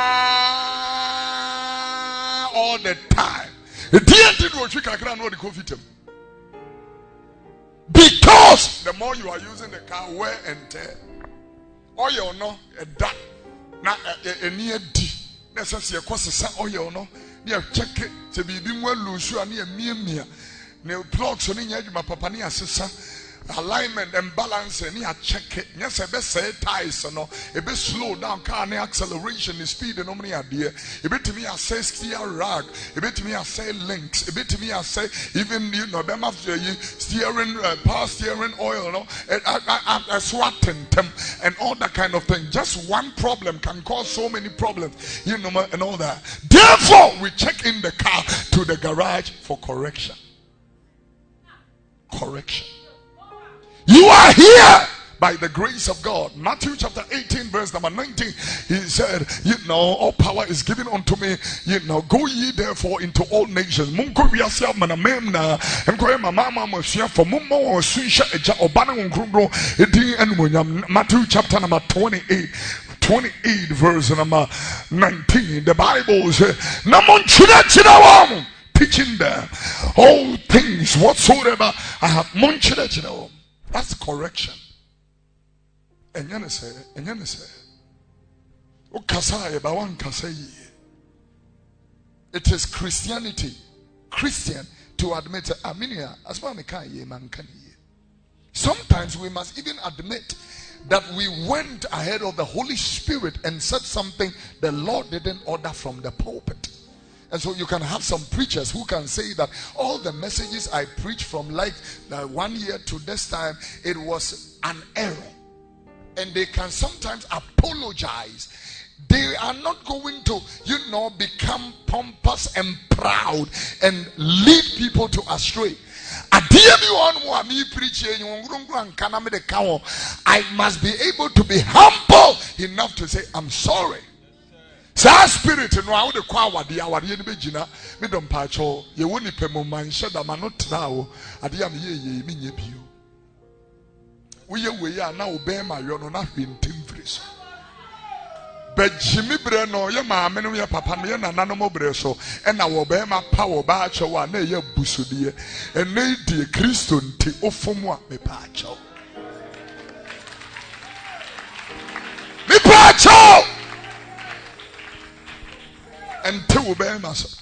all the time. The DMT will chica can know the coffee. Because the more you are using the car, wear and tear. oil no da na eni adi na sese ekosesa oil no na check se bibi mu alusu ani emiemia na plugs no nya adwuma papa ne asesa alignment and balance and ya check it. Yes, I best say ties no. A bit slow down car and acceleration is speed and many idea. A bit to me I say steer rag. A bit to me I say links. A bit to me I say even them after steering power steering oil no. I swatting them and all that kind of thing. Just one problem can cause so many problems. And all that. Therefore, we check in the car to the garage for correction. Correction. You are here by the grace of God. Matthew chapter 18 verse number 19. He said, all power is given unto me. Go ye therefore into all nations. Matthew chapter number 28 verse number 19. The Bible says, teaching them all things whatsoever I have mentioned. That's correction. And you say, it is Christianity, Christian, to admit sometimes we must even admit that we went ahead of the Holy Spirit and said something the Lord didn't order from the pulpit. And so you can have some preachers who can say that all the messages I preached from like 1 year to this time, it was an error. And they can sometimes apologize. They are not going to, become pompous and proud and lead people to astray. I must be able to be humble enough to say, I'm sorry. Sa spirit no a wo de kwa awade ne begina me dom pa cho ye woni pemu man sheda ma no tra wo ade am ye me nya bio wo ye we ya na wo be ma yo no na hwentim firi so bajimi bre no ye ma me no ye papa no ye nana no mo bre so e na wo be ma pa wo ba cho wa na ye busudie e na die Kristo nti ofom a me pa cho and two bemas.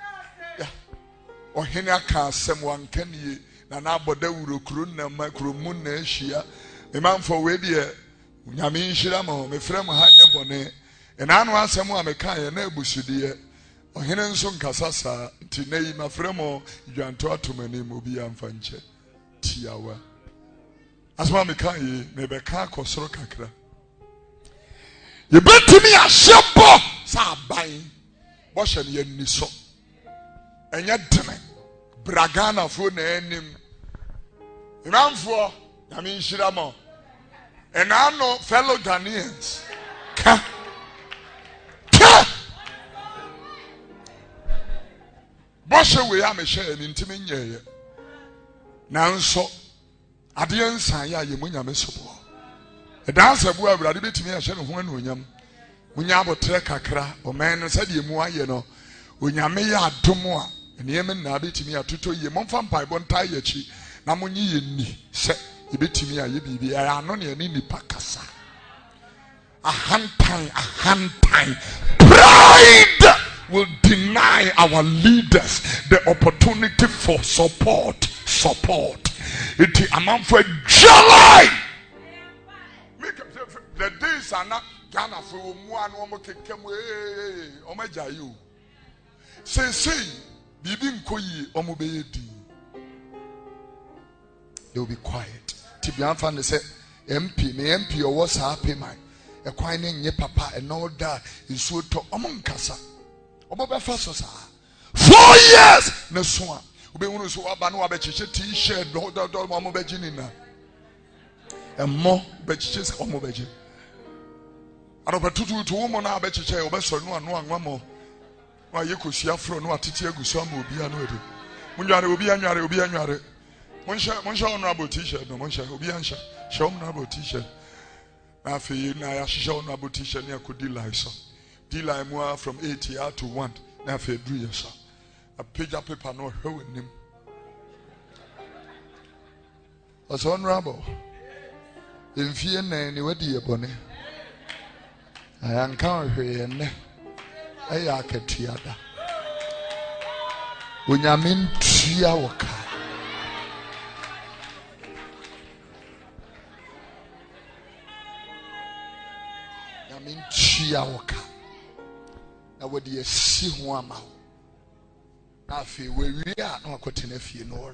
Or Hena can someone can ye, Nanabode Urukrun and Macrumun Asia, a man for Wedia, Yamin Shiramo, my friend Hanya Bonnet, and I know someone Mekaya Nebusudia, or Henson Casasa, Tine, my fremo, Jantua to my name will be Anfanche, Tiawa. As one Mekaye, maybe Kako Sorokakra. You bet to me a shopper, sa buying. Boshan ye niso enya deme bragana fo na enim imamfo na me nhira mo and I know fellow Ghanaians ka bosha we am share ni ntimi nyeye nanso ade ensan ya ye munyame sobo e dansa bu awurade betimi a hye ne ho anuonyam munya abotre kakra o man no said ye mu aye no onyame ya adom a eniem na betimi atoto ye momfa mpaibon tai yachi na munyi ye ni se ye betimi aye bibi ano ne ani nipa kasa a hand time pride will deny our leaders the opportunity for support it amount for joy the days are not Ghana for one woman can come Omaja you. Say, Bibin Koyi Omobedi. They will be quiet. Tibian fan say MP, me MP or what's happy man. A quining ye papa and all that is so to among Casa. Omoba Fasosa. 4 years! No swan. Ube unu so abano abechiche t-shirt, do Momobejinina. And more bechiches Omobejin. I don't know to woman now bet you say, Obeso no anwamo. Why you could see a fro no atiti agusa mo bi anode. Munjare obi anware. Monsha honorable t-shirt no monsha obi ansha. Show honorable t-shirt. Na fe na ya shisha honorable t-shirt ne akodi lie so. Di lie mo from 80 to 1. Na fe dru ye so. A page up paper no hwe nim. As honorable. In fear na ni wadi ye bone. I can't hear ne. I can tiada. When you mean Tiawaka. I mean Tiawaka. Now, what do you see? Wama. I feel where we are not cutting a few no.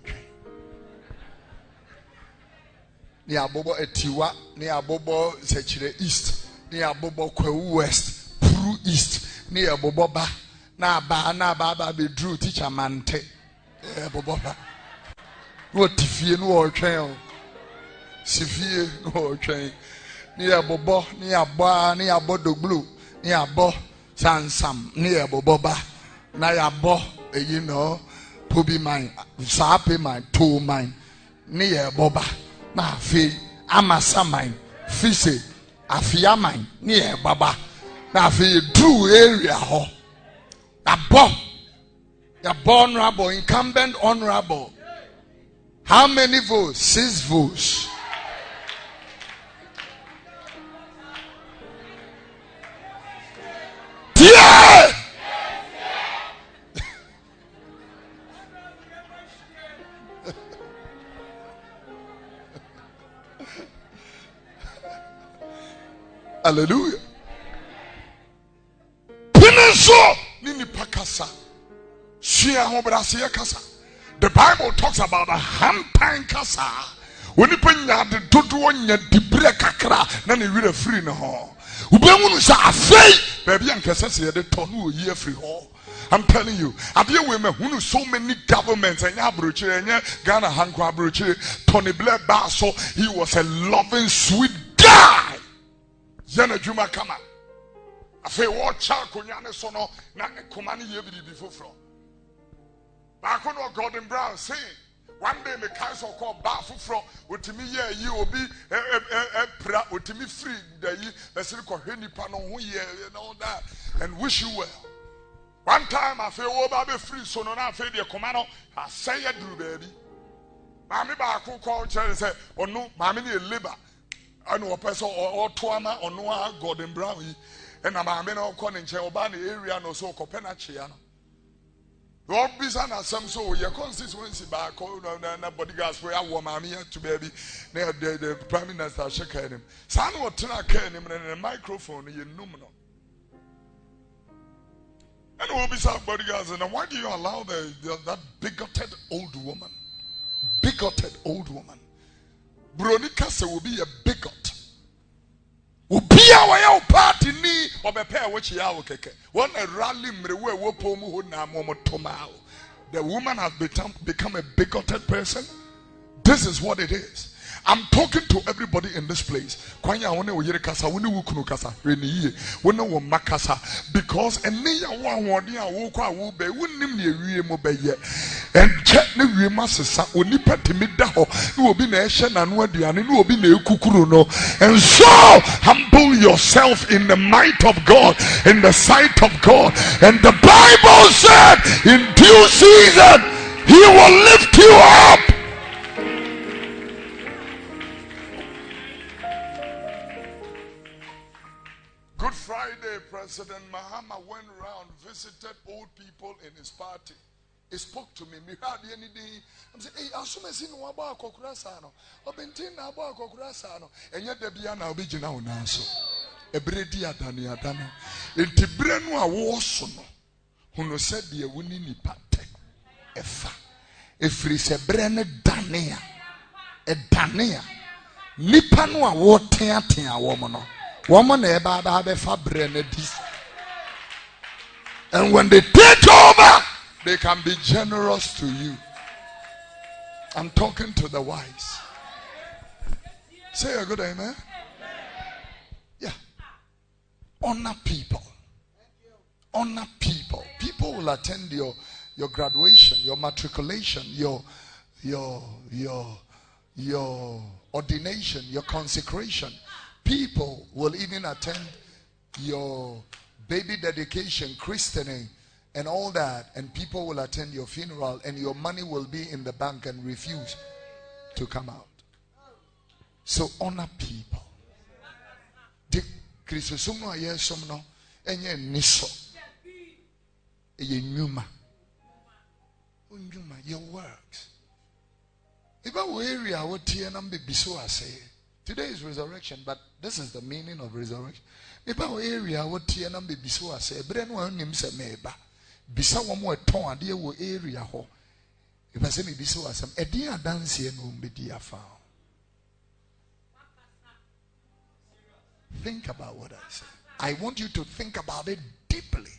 Near Bobo Etiwa, near Bobo Sechire East, near Bobo Kwe West, Puru East, near Boboba, na baba be drew teacher mante, Boboba. What Tiffy no train, Sifie no train, near Bobo, near Ba, near Bodo Blue, near Bo, Sansam, near Boboba, Naya Bo, you know, Pubi mine, Sapi mine, two mine, near Boba. Na fi amasa mine fise afia mine near baba na fi true area ho ya honorable incumbent honorable. How many votes? 6 votes. Yeah. Hallelujah. The Bible talks about a hand-time kasa. When you bring the dodo on your debre kakra, then you read a free no ho. Ubemu sa afei, baby and kasa say the tonu year free ho. I'm telling you, have you women who so many governments and Abruchi and Ghana Hankwa Abruchi, Tony Blair Basso, he was a loving, sweet guy. Yana Juma Kama. I say, what child Kunyane Sono, not a command year before from. Back on Gordon Brown saying, one day the council called Bafu from, with me, yeah, you will be with me free, the Basilico Henny Pano, and all that, and wish you well. One time I feel, oh, Baby free, so no, I feel the commando, I say, I do, baby. Mammy Baku called and said, oh, no, Mammy, labor. I know a person or Tuama or Noah Gordon Brown, and I'm a man of Conin Cheobani area no so Copenachiano. Your business, some so your constituency back, bodyguards where I want Mammy to baby, the Prime Minister shaking him. Son or Tina Ken him and a microphone, you numinal. And we'll be some bodyguards, and why do you allow that bigoted old woman? Bigoted old woman. Bronicasa will be a bigot. Will be our party ni or a pair which you are. One a rally mrewe wopomu na momo tomao. The woman has become a bigoted person. This is what it is. I'm talking to everybody in this place. Kwanya wone oyere kasa, wone wukunu kasa, reniye, wone wo makasa, because ene ya wa wode a wo kwa wo be, wonim ne ewie mo be ye. Enche ne wie masesa, onipa timi da ho, ne obi na ehye nanu aduane, ne obi na ekukuru no. And so humble yourself in the might of God, in the sight of God. And the Bible said, in due season, He will lift you up. Good Friday, President Mahama went around, visited old people in his party. He spoke to me. I'm saying, hey, Asumesi no aba kokurasano. Obintin na aba kokurasano. Enye debia na obijina unaso. Ebredi adani adano. Intibre no awoso no. Huno said ye wuni ni pate. Efa. Efri se brene danea. E danea. Nipa no awote aten awomo no. Woman eba ba fa brene dis. And when they take over, they can be generous to you. I'm talking to the wise. Say a good amen. Yeah. Honor people. Honor people. People will attend your graduation, your matriculation, your ordination, your consecration. People will even attend your baby dedication, christening, and all that. And people will attend your funeral, and your money will be in the bank and refuse to come out. So honor people. Christosum no aye som no enye niso. Eye nyuma. Unyuma your works. If our area what tie na be biso ase. Today is resurrection, but this is the meaning of resurrection. If our area what tie na be biso ase. Bre no anim se meba. Bisa wo mo eton ade wo area ho. If I say me biso asem e dia dance e no be dia fa. Think about what I say. I want you to think about it deeply.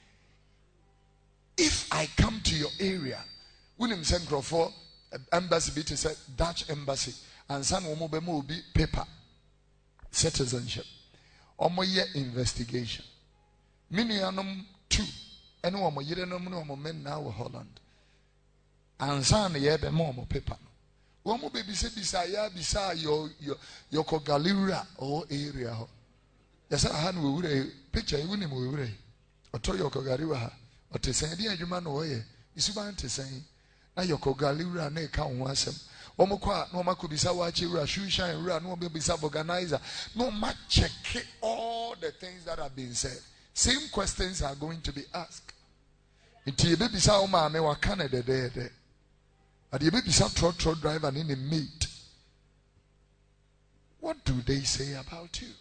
If I come to your area, William Sencroft for embassy be to say Dutch embassy and san omo be mo bi paper citizenship. Omo ye investigation. Minianum 2 ene omo yire no no omo men na wo Holland. And san ye be mo paper. Omo baby say bisa your Kogalura or area ho. Yes, I had we picture you ni mo we. Oto your Kogalura. Ote say di adwuma no ye. Isuban te say na your Kogalura na e ka ho asem. Omo kwa no makubisa wa chiwura shoe shine rura no bisa organizer. No ma check all the things that have been said. Same questions are going to be asked. Iti be bisa o ma me wa Canada there. Adi be bisa truck driver in the meet. What do they say about you?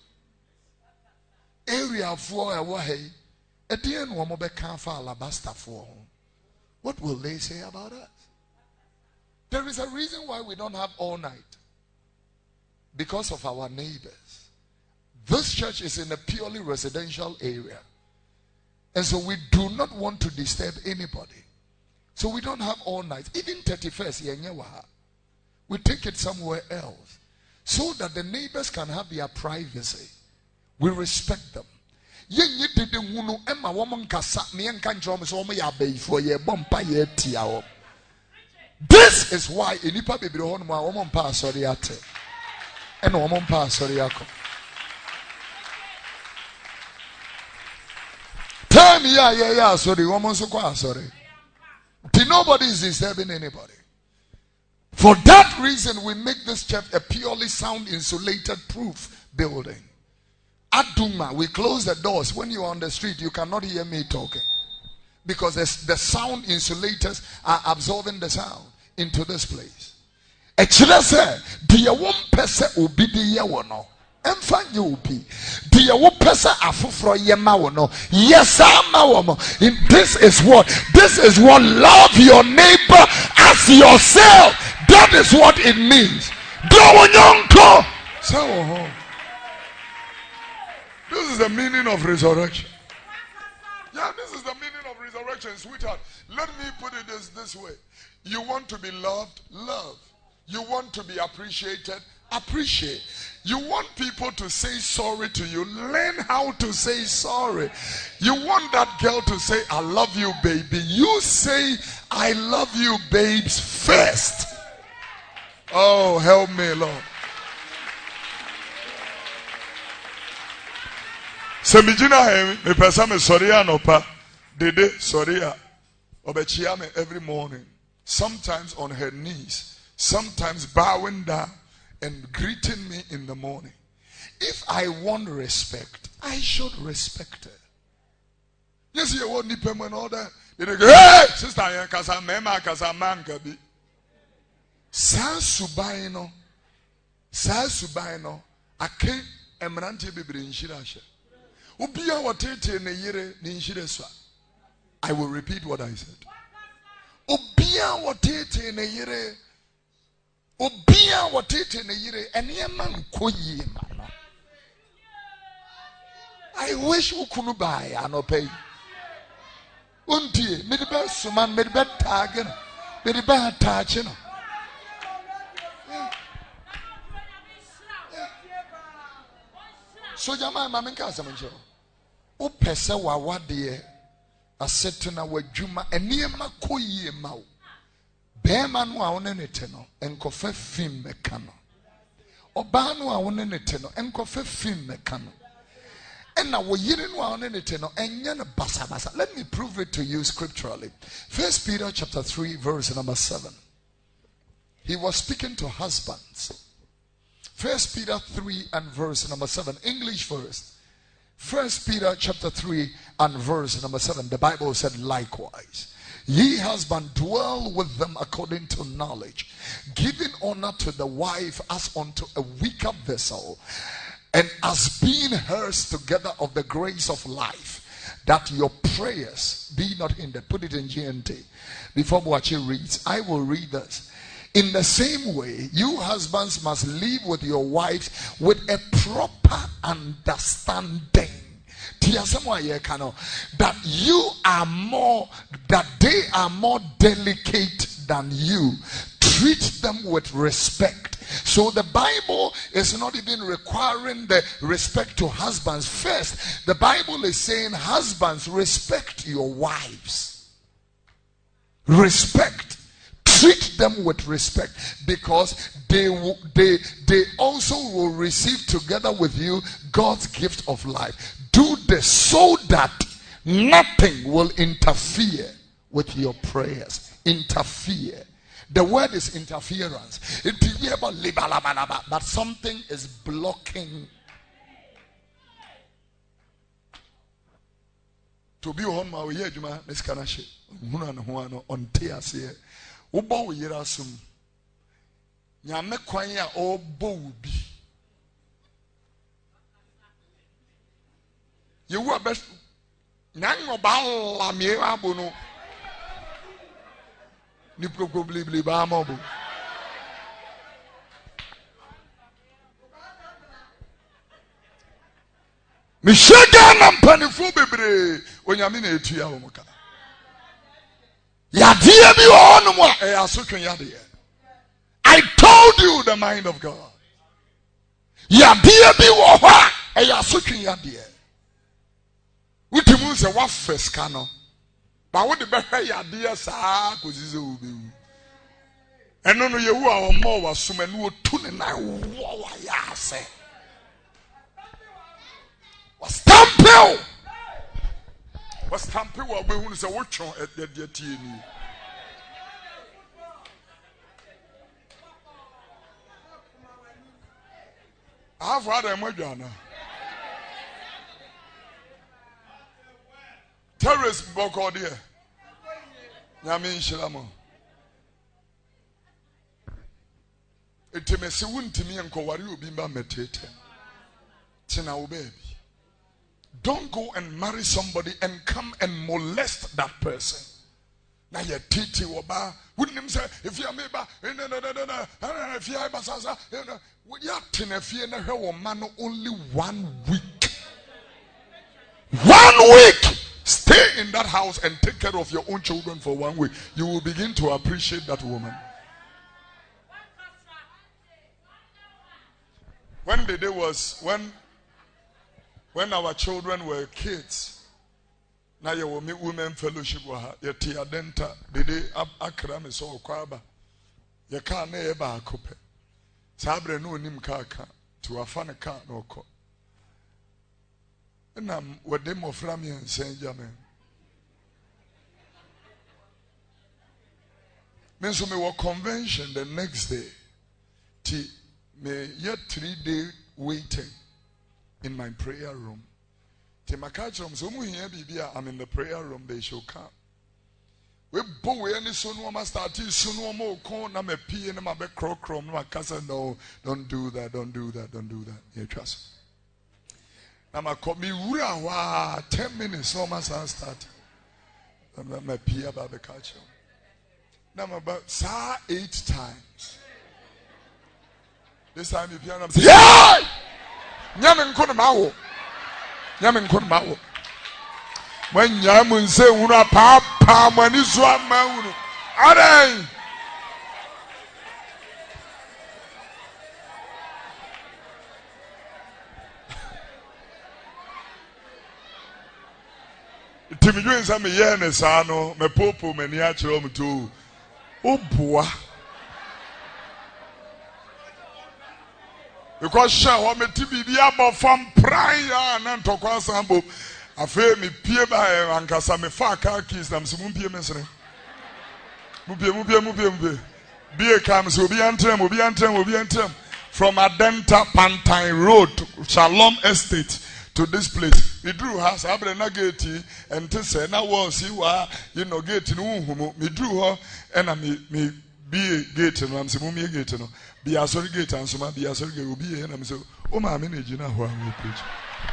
Area for a hey. At the end, one more alabaster for. What will they say about us? There is a reason why we don't have all night. Because of our neighbors. This church is in a purely residential area. And so we do not want to disturb anybody. So we don't have all night. Even 31st, we take it somewhere else. So that the neighbors can have their privacy. We respect them. This is why enipa bebre ho no ma wo mpa asori ate e na wo mpa asori akọ. Time ya asori wo nso kwa asori. Nobody is disturbing anybody. For that reason we make this church a purely sound insulated proof building. Aduma, we close the doors. When you are on the street, you cannot hear me talking. Because the sound insulators are absorbing the sound into this place. Actually, say, dear one person will be the year one. And find you be. Dear one person afufro yema wono. Yes, this is what love your neighbor as yourself. That is what it means. So, this is the meaning of resurrection. Yeah, this is the meaning of resurrection, sweetheart. Let me put it this way. You want to be loved? Love. You want to be appreciated? Appreciate. You want people to say sorry to you? Learn how to say sorry. You want that girl to say, I love you, baby. You say, I love you, babes, first. Oh, help me, Lord. Semijina me pesa me sorry no pa. Dede sorry obechia me every morning. Sometimes on her knees, sometimes bowing down and greeting me in the morning. If I want respect, I should respect her. Yes, you want nipe and all that. They go, hey, sister, kasa mema kasa man gabi. Sa subaino, ake emrante bibiri nshirashe. I will repeat what I said. I wish we could buy and pay. Unti, me the best man, me the best target, me the best touching. So Jama Mamin Casamancho. O Pesa wa dear, a setena wa Juma, and near Makoye Mau. Bearman wa on eternal, and coffee film mecano. O Banu on eternal, and coffee film mecano. And now we're hearing one eternal, and yana basa. Let me prove it to you scripturally. 1 Peter chapter 3, verse number 7. He was speaking to husbands. 1 Peter 3 and verse number 7. English first. 1 Peter chapter 3 and verse number 7, the Bible said, likewise, ye husband dwell with them according to knowledge, giving honor to the wife as unto a weaker vessel, and as being hers together of the grace of life, that your prayers be not hindered. Put it in GNT. Before Boachi reads, I will read this. In the same way, you husbands must live with your wives with a proper understanding. That they are more delicate than you. Treat them with respect. So the Bible is not even requiring the respect to husbands first. The Bible is saying, husbands, respect your wives. Respect. Treat them with respect, because they also will receive together with you God's gift of life. Do this so that nothing will interfere with your prayers. Interfere. The word is interference. But something is blocking. To be on my way, this kind of shit. On tears here. Uba we yera sum. Nyame kwan ya obo bi. Yewu abes nyango ba la mi abo no. Ni probably ba mo bo. Mi shega na mpanifo bebre onyame na etu ya wo muka. I told you the mind of God. Utimu se wa first kano. Ba wo de be hwe yade saa kozize obewu. Eno no yewu a omo wa somanu otu ne na wo wa ya se. Was stampel. Was stampel wa be hu se wo twon de tie ni. I've had a mojana. Terrorist boko there. Nyame nshiramo. Etemesi wuntimi enkowari obi mba metete. Tina obebi. Don't go and marry somebody and come and molest that person. Now you titi oba. Wouldn't him say if you are meba if you are basaza we are tenefie na hwe man only 1 week. 1 week. Stay in that house and take care of your own children for 1 week. You will begin to appreciate that woman. When the day was when our children were kids, now you will meet women fellowship with her. You tia denta the day akra me so kwaba. You can't never akupe. Sabre no nim kaka to afane ka no ko. Na wede mo fra me ensenja me. Me so me wo convention the next day. Ti me yet 3-day waiting in my prayer room. Ti makachom so mu hia bibia I'm in the prayer room, they shall come. We bo we any so no ma start so no ma okon na me pie na ma be krokrom na kasa no, don't do that. You trust. Na ma ko mi wura wa 10 minutes no ma start. Na ma pie ba be kachom. Na ma ba sa 8 times. This time you piano say, yeah! Nyame nkono ma wo. When nyamun say una papa mani so amawunu. Adan. Timi dwen sa me ye ne sa no me popo mani a kire o mto. Oboa. Because shall me TV be about from prior and tokwa sambo. Afe me pie ba ankasa me fa car keys na mse mu pie mesre. Mu pie. Be come so be anthem from Adenta Pantine Road, Shalom Estate to this place. me drew house abre na gate ente se na wall si wa gate no humu me drew ho na me be gate no am se mu me gate no be asori gate ansoma be asori gate obi e na me se o ma me na gina ho am page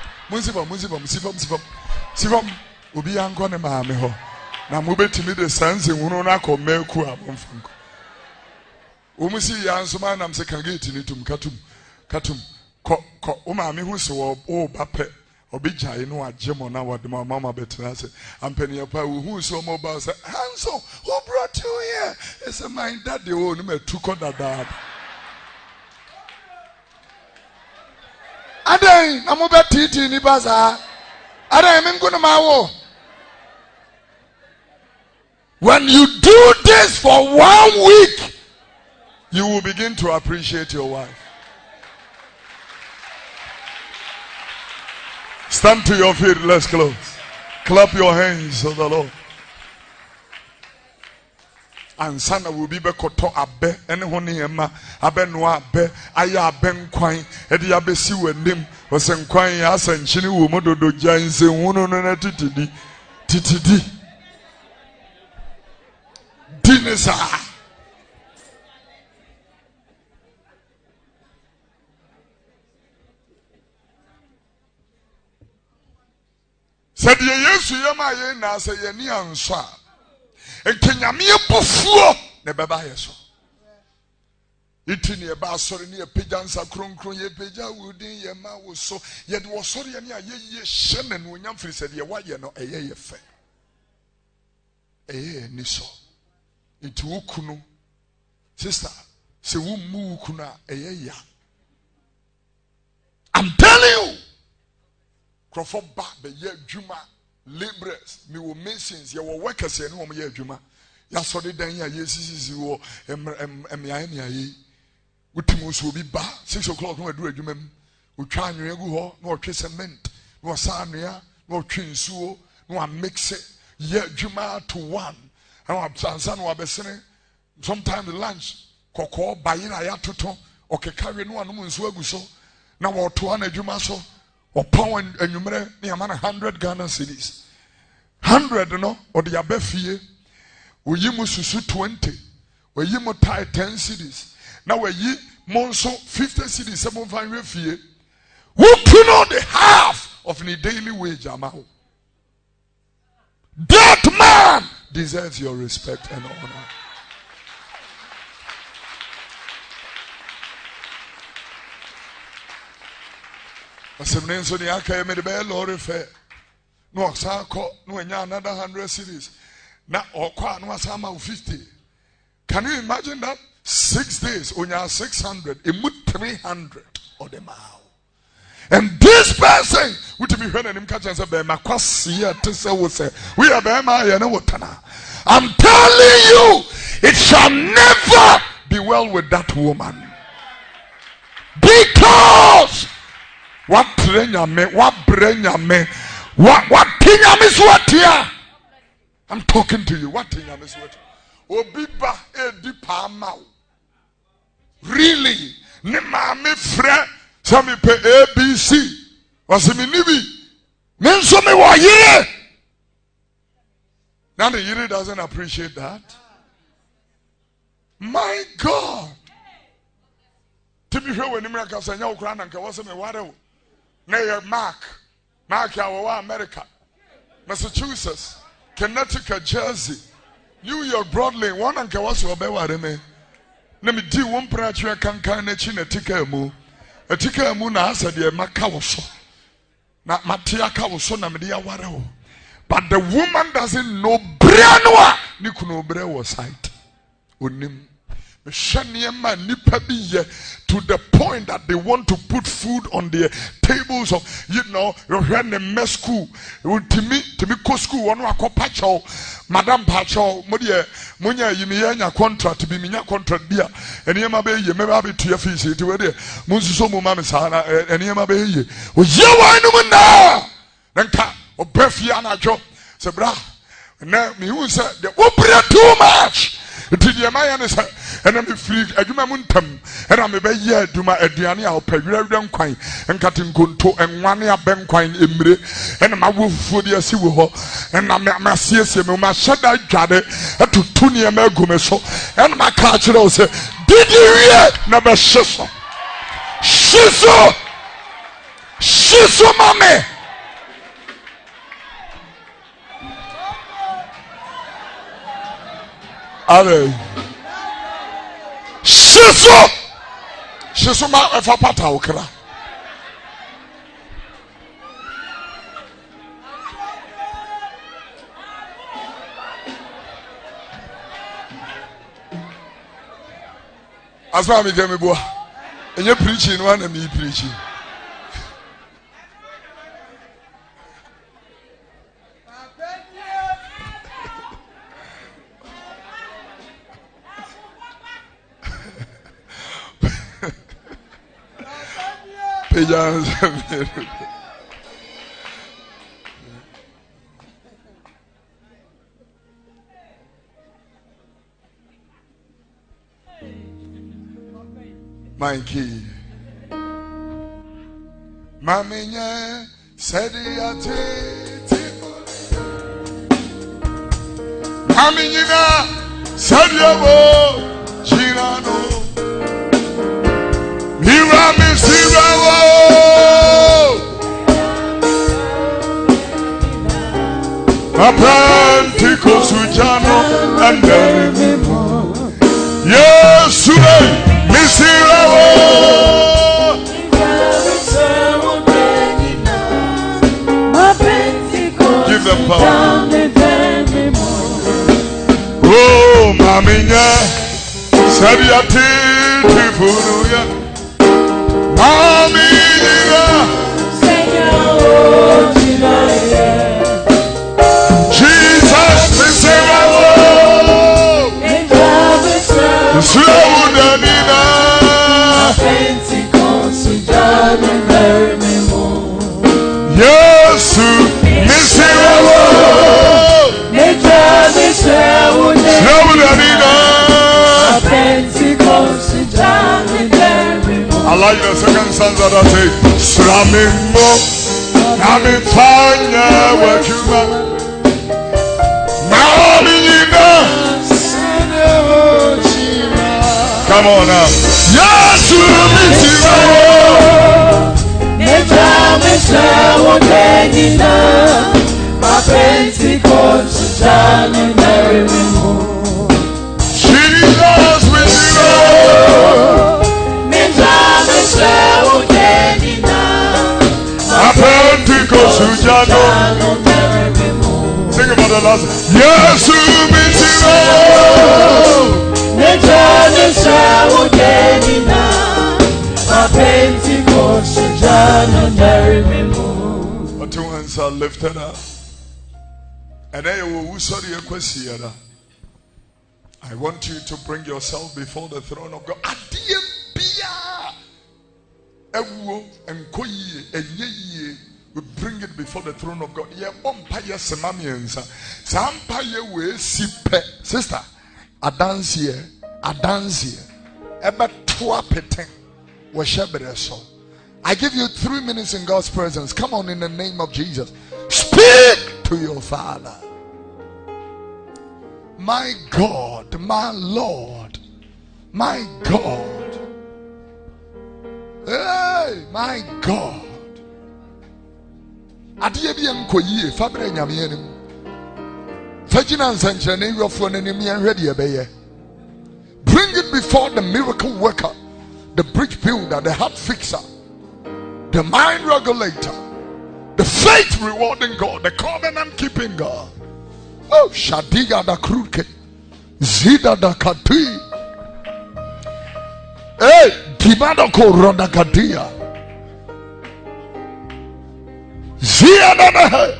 musibam obi anko ne ma me ho na mo betimi de sanse hunu na akọmeku abonfanko o musi ya ansoma na me se kan gate ni tum katum ko o ma me hu se o ba pe obi jai no agemo na wode mama betina se ampani pa hu se o mo ba se Hanso who brought you here it's a my daddy o no me tu ko dada Adai na mo betiti ni baza Adai me ngunu ma wo. When you do this for 1 week, you will begin to appreciate your wife. Stand to your feet, let's close. Clap your hands to the Lord. And sana will be bekoto abe ene honi ema abe no abe aya abe nkwan e de abesi wanim wose nkwan ya asanchini wo mododo janse hunu no na titidi dinesa said yesu yema ye na se ye ni anso a ekenyame pofuo ne beba yeso itini e ba sori ne pejansa kronkron ye peja wudin ye ma wo so ye de wo sori ye ne aye ye hye ne no nyam firi said ye wa ye no eye ye fe eye ni so itu ukunu sister se wo mu ukunu a eye ya I'm telling you Crawford ba be ye adwuma laborers me wo masons ye wo workers ye no mo ye adwuma ya so de dan ya ye sisi wo emya ne ayi utimo so bi ba 6 o'clock no adu adwuma m otwa anwe gu ho no otwe cement no sa anwea no otwe nsuo no a mix it ye adwuma to 1 and absansa no abesene sometimes lunch kokko bayira ya toto okekawe no anum nsuo agu so na wo to an adwuma so Upon and you may 100 Ghana cedis. 100 no, or the abefie. We yimu susu 20. We yimu tie 10 cedis. Now we yi monso 50 cedis, 7 fee. Who to know the half of the daily wage amount? That man deserves your respect and honor. Asemne so ni aka me de be lorry fare no asako no anya another 100 cedis na okwa no asama 50. Can you imagine that 6 days onya 600 emu 300 or the mile and this person would be when him catch and say be makwasi to say we say we are be ma ye na wotana. I'm telling you it shall never be well with that woman because what brenya me? What tinya me sweatia? I'm talking to you. What tinya me sweatia? Obiba edi pamau. Really? Ne mame fre sami pe ABC. Wasimi nibi. Menso me wa yire. Now the yire doesn't appreciate that. My God. To be here when Nimra Kasanya Ukraine and Kawasame Wado. Mayor Mark Yawa, America, Massachusetts, Connecticut, Jersey, New York, Broadway, one and Kawasu Bewareme. Name di one prayer can carnage in a ticker mu na asa de makawoso. Na matia kawoso na media waro. But the woman doesn't know Brianwa Nikuno Bre was sight. Unim. To the point that they want to put food on their tables of, when they mess school. To me, co school, one pacho, Madame Pacho, Munya, Yimiana contract to be Minya contract beer, and Yamabe, you may have it to your fees, to where Munsumo Mamisana, and Yamabe, was you now? Then cat or Brefiana Joe, Sabra, and now me who said, the opera too much. It is your man, and I'm free. I do my muntam, and I'm a year do my Adriania, Pegarian coin, and cutting gunto, and 1 year bank coin imbre, and my wolf for the Siwo, and I'm my CSM, my shadow gather to Tunia Melgumeso, and my culture say, did you hear? Never shiso. Shiso, mommy. Amen. Shiso ma efa pata okra. Asma mi gemi boa. Enye preaching one na me preaching. My key. Maminya said Maminya said Girano. Mirami Sirawo. Aprantico Sujano and Derimo. Yes, today, Missirawo. Give them power. Oh, Maminya, Sadiati, Tifuruya. Maminya, Jesus, Missirawo. Slow Danina. Yes, Missirawo. Slow Danina. I like the second stanza that says, Sramimo, Namifanya, what you want. Come on now. Yes, sing about the last. Yes, but two hands are lifted up, and I will sorry a question. I want you to bring yourself before the throne of God. We bring it before the throne of God. Sister, a dance here, I give you 3 minutes in God's presence. Come on, in the name of Jesus. Speak to your Father. My God, my Lord, my God. Hey, my God. Adie bi enko yie fabre nyame anim fagina nsanchire na wiofo na nim yan hwede ebeye. Bring it before the miracle worker, the bridge builder, the heart fixer, the mind regulator, the faith rewarding God, the covenant keeping God. Oh, Shadiga da Kruke, Zida da Kati, eh, Dimada ko Ronda Kadia. Zianana.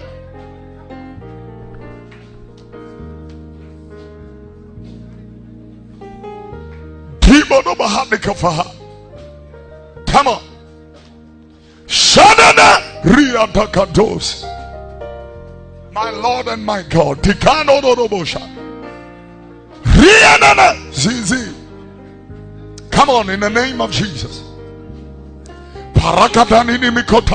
Kibono bahadikafaha. Come on. Shadana Riatakados. My Lord and my God. Tikano Dorobosha. Rianana Zizi. Come on, in the name of Jesus. Parakadani mikota.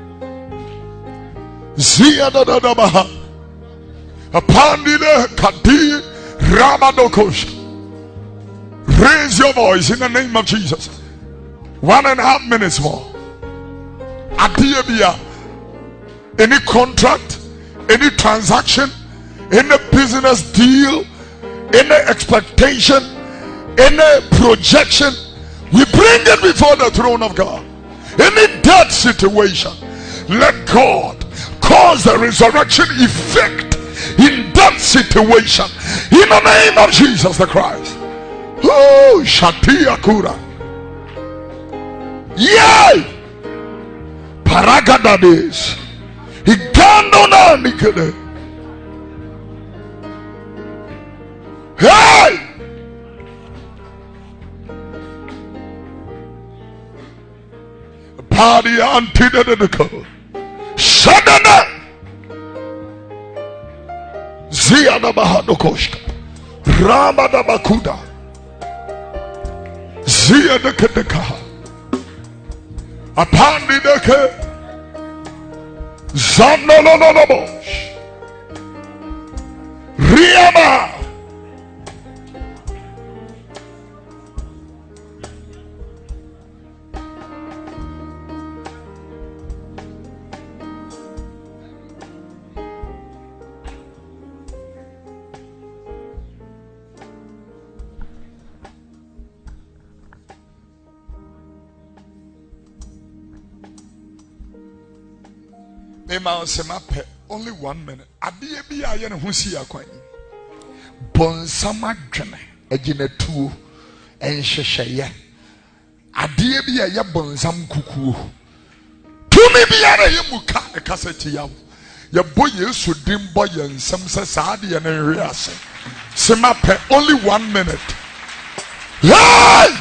Zia da da da baha. Apandile kadi rabadokosha. Raise your voice in the name of Jesus. 1.5 minutes more. Adiabia. Any contract, any transaction, any business deal, any expectation, any projection, we bring it before the throne of God. Any dead situation, let God cause the resurrection effect in that situation in the name of Jesus the Christ. Oh, Shatia Kura. Yay! Paragadades. Igandona Nikede. Hey! Party antidote. Shadana. Ziada Bahadokoshka. Ramada Bakuda. Ziada Kedeka. Apandi Deke. Zanolobosh. Riama. Only 1 minute. Adie bi aye ne ho si akwan. Bonsama dwene agine tuo enhyehyeye. Adie bi aye bonsam kukuo. Tumi bi ara ye muka e kaseti yawo. Ye boy Yesu dim boy ensem se saade ye ne hwe ase. Sema pe only 1 minute. Hey!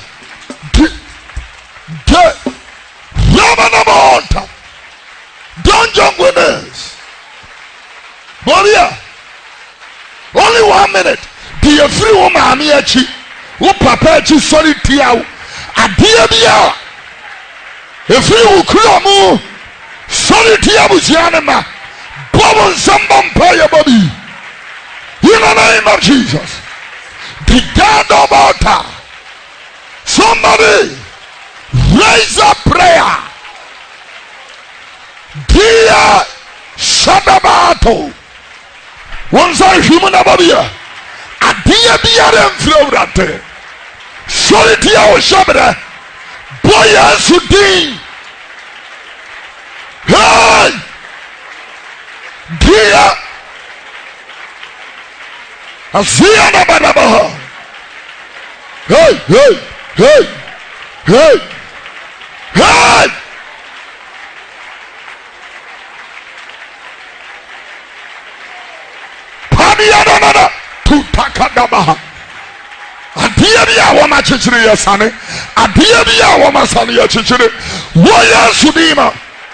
Yamanamota. Don't jump with us. Moria. Only 1 minute. Be a free woman, Amiachi. Who papa chi sorry tiao. A dear bia. A free ukulamu. Sorry tiabu zianema. Bob some vampire bobby. In the name of Jesus. The God of altar. Somebody raise up prayer. Dear Shadabato. Once I human ababia. A dear beer and florate. Solitia or Shabada. Boya Sudin. Hey! Dear Asiana Badabaha. Hey, hey, hey, hey, hey! Padiana to Takadabaha. Adia Wama Chichiri Yasane. Adia Wama Sania Chichiri. Waya Sudima.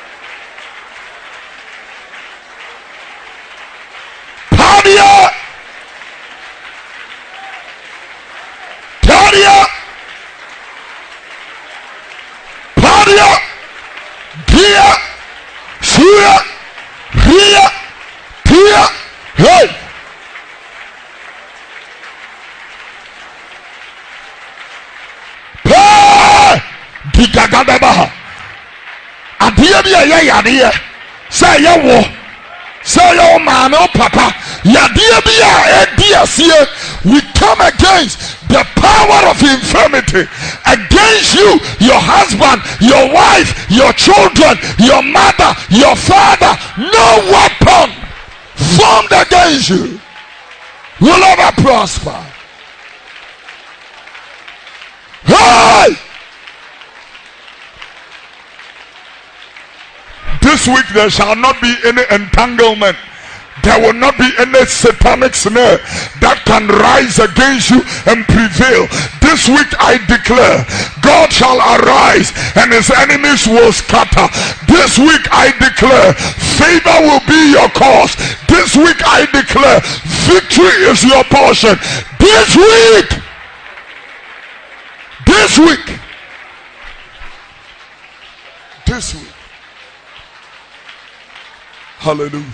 Padia. Padia. Padia. Dia. Suya. Ria. Tia. Hey. Digagadabaha. Adia ya say ya wo. Say your mama or papa. We come against the power of infirmity against you, your husband, your wife, your children, your mother, your father. No weapon formed against you will ever prosper. Hey! This week there shall not be any entanglement. There will not be any satanic snare that can rise against you and prevail. This week I declare God shall arise and his enemies will scatter. This week I declare favor will be your cause. This week I declare victory is your portion. This week This week. This week. Hallelujah.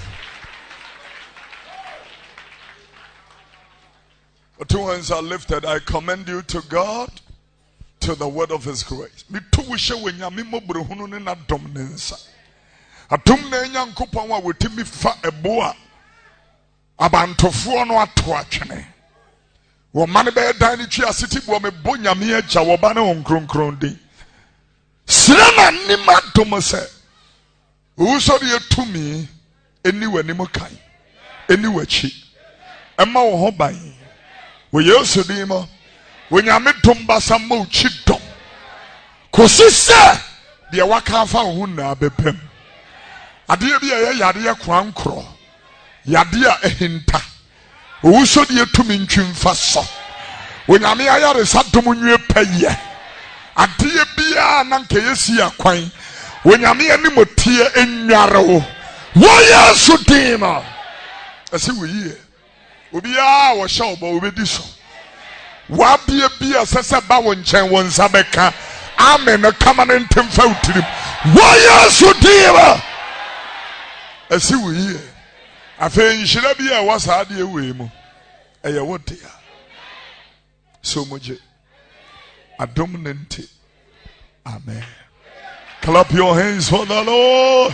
The two hands are lifted. I commend you to God, to the word of his grace. Me too wish when Yamimo Bruhunu na dominance. A tumne yankupon wa witimi fa eboa. Abantofuo no atoachene. Wo mane be dan twi asiti bo me bonya me agya wo ba ne onkronkron din. Sirana nima dom se. Wo so de tumi eni wani mo kan. Eni wachi. Emma wo ho ban. Wo Yesu din mo. Wo nyame dom basam mo chi dom. Kosi se de waka fa wo na bepem. Ade bi ye yade kwankro. Yade a ehinta. Wo so de tumi ntwimfa so. Wo nyame ayare sadom nwe paye. Ade bia na nke yesi akwan. Wo nyame animotie enware wo. Wo Yesu din ma. Ase wo yie. Obi a wo hye obo obedi so. Wa bia sese ba wo nchen wo nsa beka. Amen kama ne ntemfa utirim. Wo Yesu din ma. Ase wo yie. Afe nhira bia wasa ade ewe mu. Eye wo dia. So moje. Adom nenti. Amen. Clap your hands for the Lord.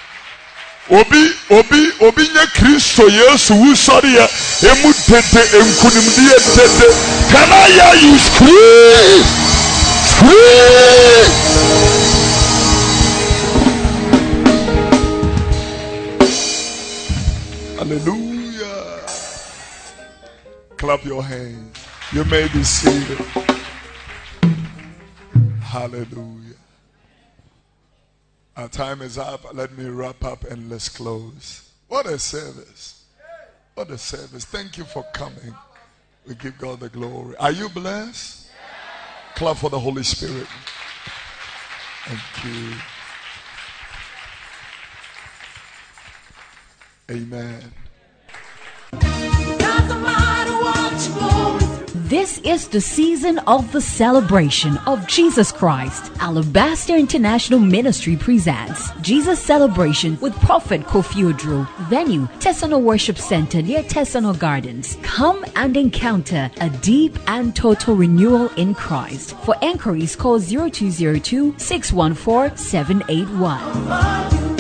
Obi nye Kristo Yesu usori ya emu tete enkunimdiye tete. Can I hear you scream? Scream! Hallelujah. Clap your hands. You may be seated. Hallelujah. Our time is up. Let me wrap up and let's close. What a service. What a service. Thank you for coming. We give God the glory. Are you blessed? Clap for the Holy Spirit. Thank you. Amen. This is the season of the celebration of Jesus Christ. Alabaster International Ministry presents Jesus Celebration with Prophet Kofi Odro. Venue, Tesano Worship Center near Tesano Gardens. Come and encounter a deep and total renewal in Christ. For enquiries, call 0202 614 781.